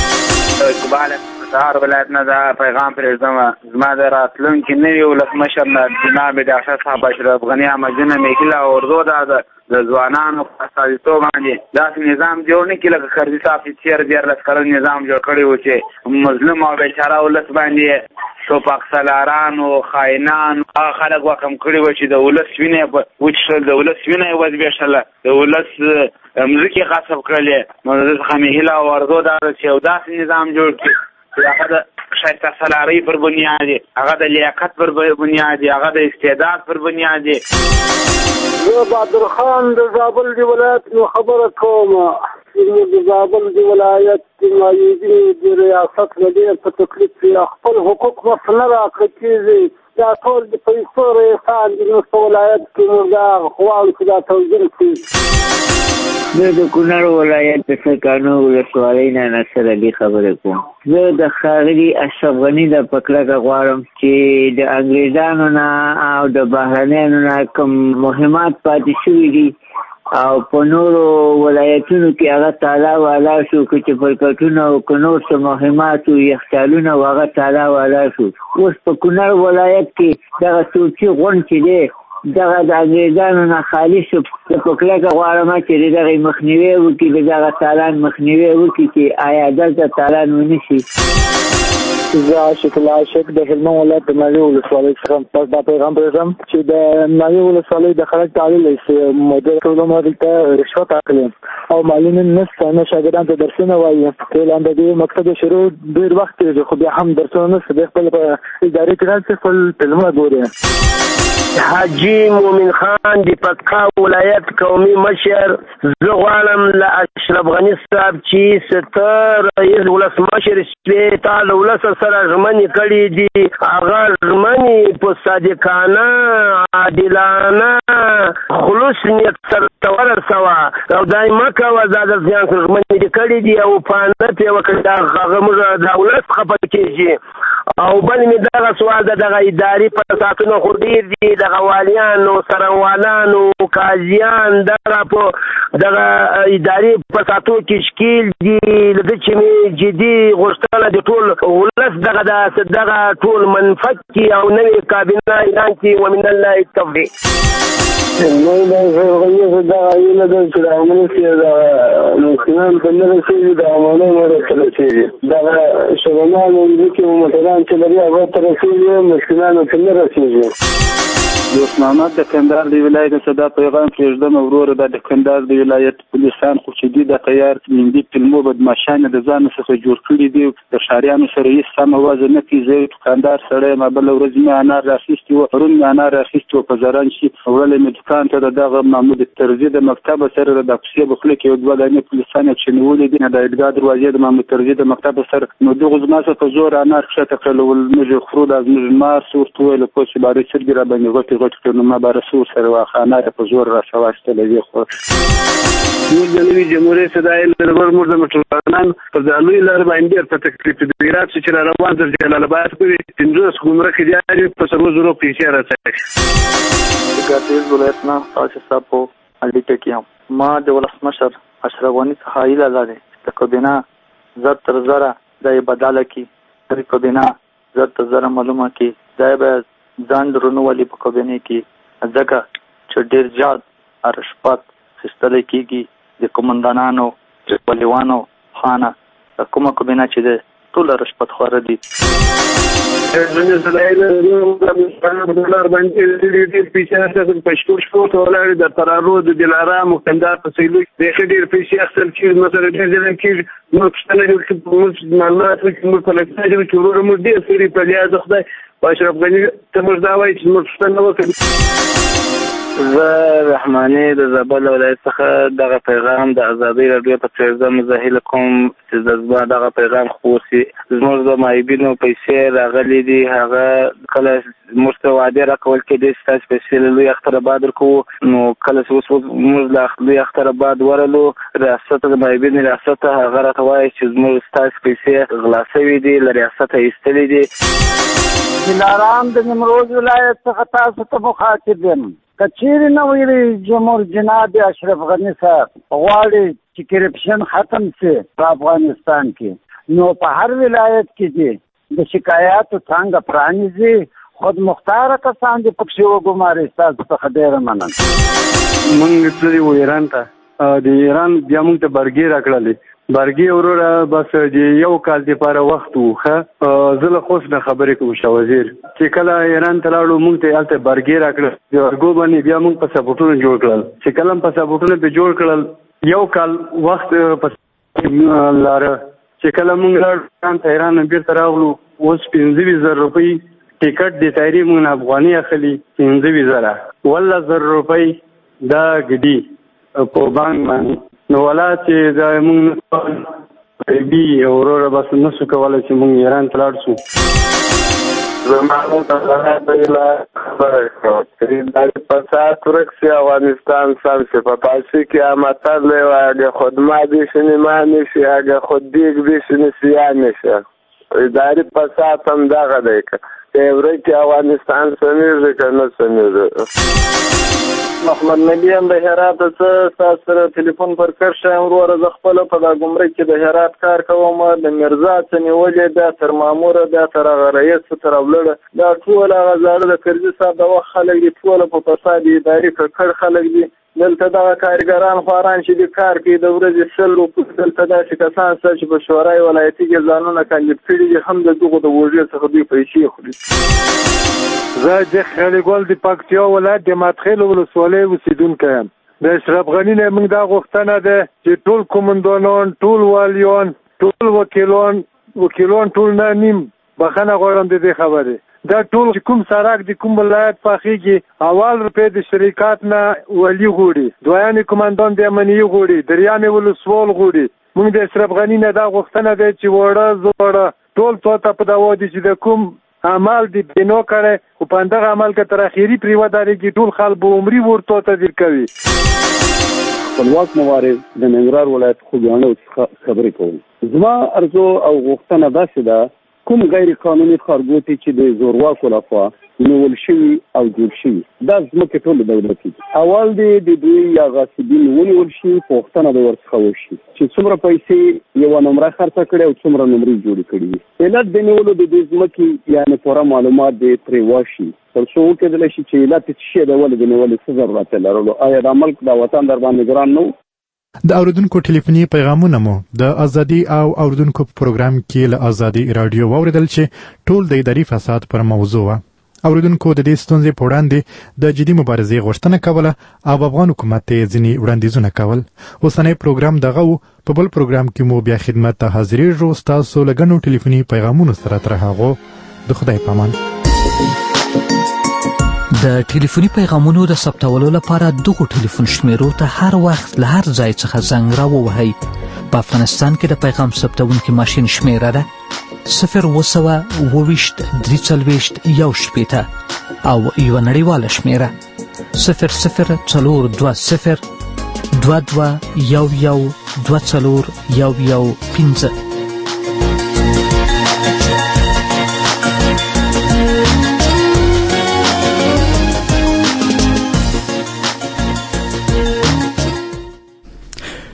ته سبحان سهار ولایت نه دا پیغام پرېږدم. زما د راتلونکي نوي ولسمشر نه جناب ډاکټر صاحب اشرف غني احمدزی نه مې هیله اردو ده د ځوانانو په استازیتوب باندې داسې نظام جوړ نه کړي لکه کرزي صاحب چې تېر دیارلس کلن نظام جوړ کړی و چې مظلوم او بیچاره ولس باندې ټوپک سالاران او خاینان هغه خلک واکم کړي و چې د ولس وینې وچښل، د ولس وینه یې وزبېښله، د ولس مځکې غصب کړلې. نو د څخه مې هیله او ارزو دا ده چې یو داسې نظام جوړ کړي چې هغه د شایسته سالارۍ پر بنیاد دی، هغه د لیاقت پر بنیاد دی، هغه د استعداد پر بنیاد دی. زه بهادر خان د زابل دی ولایت نو خبره کوم. د زابل دی ولایت د مایوبین د ریاست له ډېر په تکلیف کې خپل حقوق مخ نه راکړل کېږي. دا ټول د پیسو ریسان دي. نو په ولایت کې موږ دا غواړو چې دا توجیه کړي. زه د کونړ ولایت د سرکانو ولسوالۍ نه نصر علي خبرې کوم. زه د ښاغلي اشرف غني د په کلکه غواړم چې د انګریزانو نه او د بهرنیانو نه کوم مهمات پاتې شوي دي او په نورو ولایتونو کې هغه تالا والا شو، که چې فرکټونه او که نور څه مهمات او یخچالونه و هغه تالا والا شو. اوس په کونړ ولایت کې دغه سوچي غونډ چې دی دغه د انګریزانو نه خالي شو. په کلکه غواړم چې د دغې مخنیوی وکړي، د دغه تالان مخنیوی وکړي چې آیا دلته تالان ونه شي. زه عاشق العاشق د هلمند ولایت د ناوې ولسوالۍ څخه دا پیغام پرېږدم چې د ناوې ولسوالۍ د خلک تعلیل چې مدیر ټولو مدیر ته رشوت اخلي او معلمین نشته، نه شاګردانو ته درسونه وایي. اعلان د دې مکتب شروع ډېر وخت کېږي خو بیا هم درسونه نشته. دی خپل په ادارې کې راځي خپل فلمونه ګوري. حاجی مومن خان د پکتیا ولایت قومي مشر، زه غواړم له اشرف غني صاحب چې ستر رئیس ولسمشر شوې تا له ولس سره ژمنې کړي دي، هغه ژمنې په صادقانه عادلانه خلوص نیت سره ورسوه او دا مه کوه. دا د زیان ژمنې دې کړي دي او په نه پرې وکړي هغه موږ د ولس څخه پکې کېږي او بل مې دغه سوال د دغه اداري فسادونه خو ډېر دي، دغه والیانو څارنوالانو قاضیان دغه په دغه اداري فسادو کې ښکیل دي. له ده چې مې جدي غوښتنه د ټول ولس دغه دغه ټول منفعت کړي او نوې کابینه اعلان کړي. ومن الله التوفیق. نو دا غوښتنه دا ایله د چې د امنیت د مسلمان په لاره کې د امنیت مرسته کوي. دا شغلانو کې موټران چې لري هغه تر رسیدي مسلمانانو ته نه رسیدي. دوست محمد د کندهار د ولایت صدا پیغام پرېږدم ورور د کندهار د ولایت پولیسان خو چې دي د تیار مندي فلمو بدمعشانه د ځان څخه جوړ کړي دي د ښاریانو سره یې سم وازه نه کوي. زه دکاندار سړی ما بله ورځ مې انار راخیستي وو، پرون مې انار راخیستي وو په زرنج کې، وړلی مې دوکان ته د دغه محمود ترزي د مکتب سره د کوڅې په خوله کې یو دوه دانې پولیسان یې کښېنولي دي د عیدګاه دروازې د محمود ترزي د مکتب سره. نو دغو زما څخه په زور انار کښته کړل، موږ خورو دا زموږ مار ورته وویل کوس چې بارې سترګې را باندې غټې غټې کړې. نو ما به رسول سره واخانه په زور را سواستلی وي. خو موږ د نوي جمهوریت صدایل لربر موږ د موټروانان په ځانوي لار باندې ډېر په تکلیف د هرات چې را روان تر جلال آباد پورې پنځوس ګمرکي جاري په څلور زرو پیسې راڅخه د ګاټیز ولایت نه تاسو صاحب په اړیکه کې یم. ما د ولسمشر اشرف غني څخه هیله لري چې کابینه زر تر زره د بداله کې د کابینه زر تر زره معلومه کې دا به ځان درنولي په کابینه کې ځکه چې ډېر زیات رشوت اخیستلی کېږي د قومندانانو ولیوانو خانه کومه کابینه چې ده ټوله رشوت خواره دي. پښتون شپو ته ولاړې د ترارو د دلارام کندهار په سیلو بیخي ډېر پیسې اخیستل کېږي. مثلا ډېر ځله کېږي موږ پوښتنه کوو موږ معلومات وکړو موږ په لکه چې ورور موږ ډېر سړي په لحاظ خدای په اشرف غني ته موږ دا وایو چې موږ پوښتنه وکړو. زه رحماني د زابل ولایت څخه دغه پیغام د ازادۍ راډیو په پرېږدم. زه هیله کوم چې زما دغه پیغام خپور شي. زموږ د معیبینو پیسې راغلي دي، هغه کله موږ ته وعدې راکول کېدې چې تاسو پیسې له لوی اختر آباد ورکوو. نو کله چې اوس موږ له لوی اختر آباد ورلو ریاست د معیبینو ریاست هغه راته وایي چې زموږ ستاسو پیسې غلا شوي دي، له ریاسته ایستلي دي. دلارام د نیمروز ولایت څخه تاسو ته مخاطب یم. کچېرې نه ویلي جمهور جناب اشرف غني صاحب غواړي چې کرپشن ختم شي په افغانستان کې، نو په هر ولایت کې دي د شکایاتو څنګه پرانیزي، خود مختاره کسان دي پکښې وګماري. ستاسو څخه ډېره مننه. موږ تللي وو ایران ته، د ایران بیا موږ ته برګې راکړلې. برګې وروره بس د یو کال دپاره وخت و ښه. زه له خوست نه خبرې کوم شاه وزیر چې کله ایران ته لاړو موږ ته هلته برګې راکړل، د برګو باندې بیا موږ پاسپورټونه جوړ کړل. چې کله هم پاسپورټونه پرې جوړ کړل یو کال وخت په لاره. چې کله موږ لاړو ته ایران نه بیرته راغلو اوس پنځه ویشت زره روپۍ ټیکټ د طیارې موږ نه افغاني اخلي، پنځه ویشت زره اوولس زره روپۍ دا ګډي په بانک باندې. نو ولا چې دا موږ بي وروره بس نسو کولی چې موږ ایران ته لاړ شو. زما ته بله خبره کوم دا فساد ورک شي افغانستان سم شي. په پارسي کې متل دی اگه خود ما بیشی ما نیشی اگه خود دیگ بیشی نسیان نیشه. اداري فساد هم دغه دی که ورک افغانستان سمیږي که نه سمیږي. محمد نبی هم د هرات څخه ستاسو سره ټلیفون پر کار شم وروره. زه خپله په دا ګمرک کې د هرات کار کوم. د میرزا څه نیولې بیا تر ماموره بیا تر هغه رئیس تر ولړه دا ټول هغه زاړه د کرزي صاحب د وخت خلک دي، ټوله په فساد اداري ککړ خلک دي. دلته دغه کارګران خواران چې د کار کوي د ورځې سل روپۍ دلته داسې کسان شته چې په شورای ولایتي کې ځانونه کاندید کړي دي، هم د دغو د وژې څخه دوی پیسې خوري. زه د خالي ګل د پکتیا ولایت د مدخل ولسوالۍ اوسېدونکی یم. د اشرف غني نه موږ دا غوښتنه ده چې ټول قومندانان، ټول والیان، ټول وکیلان وکیلان ټول نه نیم بخښنه غواړم د دې خبرې. دا ټول چې کوم سړک د کوم ولایت پاخېږي اول روپۍ د شرکات نه والي غواړي، دویمې قومندان د امنیې غواړي، دریمې ولسوال غواړي. موږ د اشرف غني نه دا غوښتنه ده چې وړه زوړه ټول څو په دوا دي چې د کوم عمل دی بنو کړي خو په اندغه عمل کې تر اخیری پرې ودارېږي ټول خلک به عمري ورته تدبیر کوي. خپلواک مبارز د ننګرهار ولایت خوږیاڼو څخه خبرې کوم. زما ارزو او غوښتنه داسې ده کوم غیر قانوني ښارګوټي چې د زورواکو لخوا نیول شوي او جوړ شوي دا ځمکې ټولې دولتي دي. اول دې د دوی یا غاصبین ونیول شي، پوښتنه د ورڅخه وشي چې څومره پیسې یوه نمره خرڅه کړې او څومره نمرې جوړې کړې دي. علت د نیولو د دې ځمکې یعنې پوره معلومات دې ترې وشي تر څو وکیدلی شي چې علت یې څه شی دی، ولې د نیولې څه ضرورت یې لرلو، آیا دا ملک دا وطن در باندې ګران نه و. د اوریدونکو ټلیفوني پیغامونه مو د ازادي او اوریدونکو پروګرام کې له ازادي رادیو واوریدل چې ټول د اداري فساد پر موضوع و. اوریدونکو د دې ستونزې په وړاندې د جدي مبارزې غوښتنه کوله او افغان حکومت ته ځینې وړاندیزونه کول. اوسنی پروګرام دغه و. په بل پروګرام کې مو بیا خدمت ته حاضرېږو ستاسو له ګڼو ټلیفوني پیغامونو سره. تر هغو د خدای په امان. د ټلیفوني پیغامونو د ثبتولو لپاره دغو ټلیفون شمیرو ته هر وخت له هر ځای څخه زنګ راووهئ. په افغانستان کې د پیغام ثبتونکي ماشین شمیره ده صفر اوه سوه اوه ویشت درې څلوېښت یو شپېته او یوه نړیواله شمیره صفر صفر څلور دوه صفر دوه دوه یو یو دوه څلور یو یو پنځه.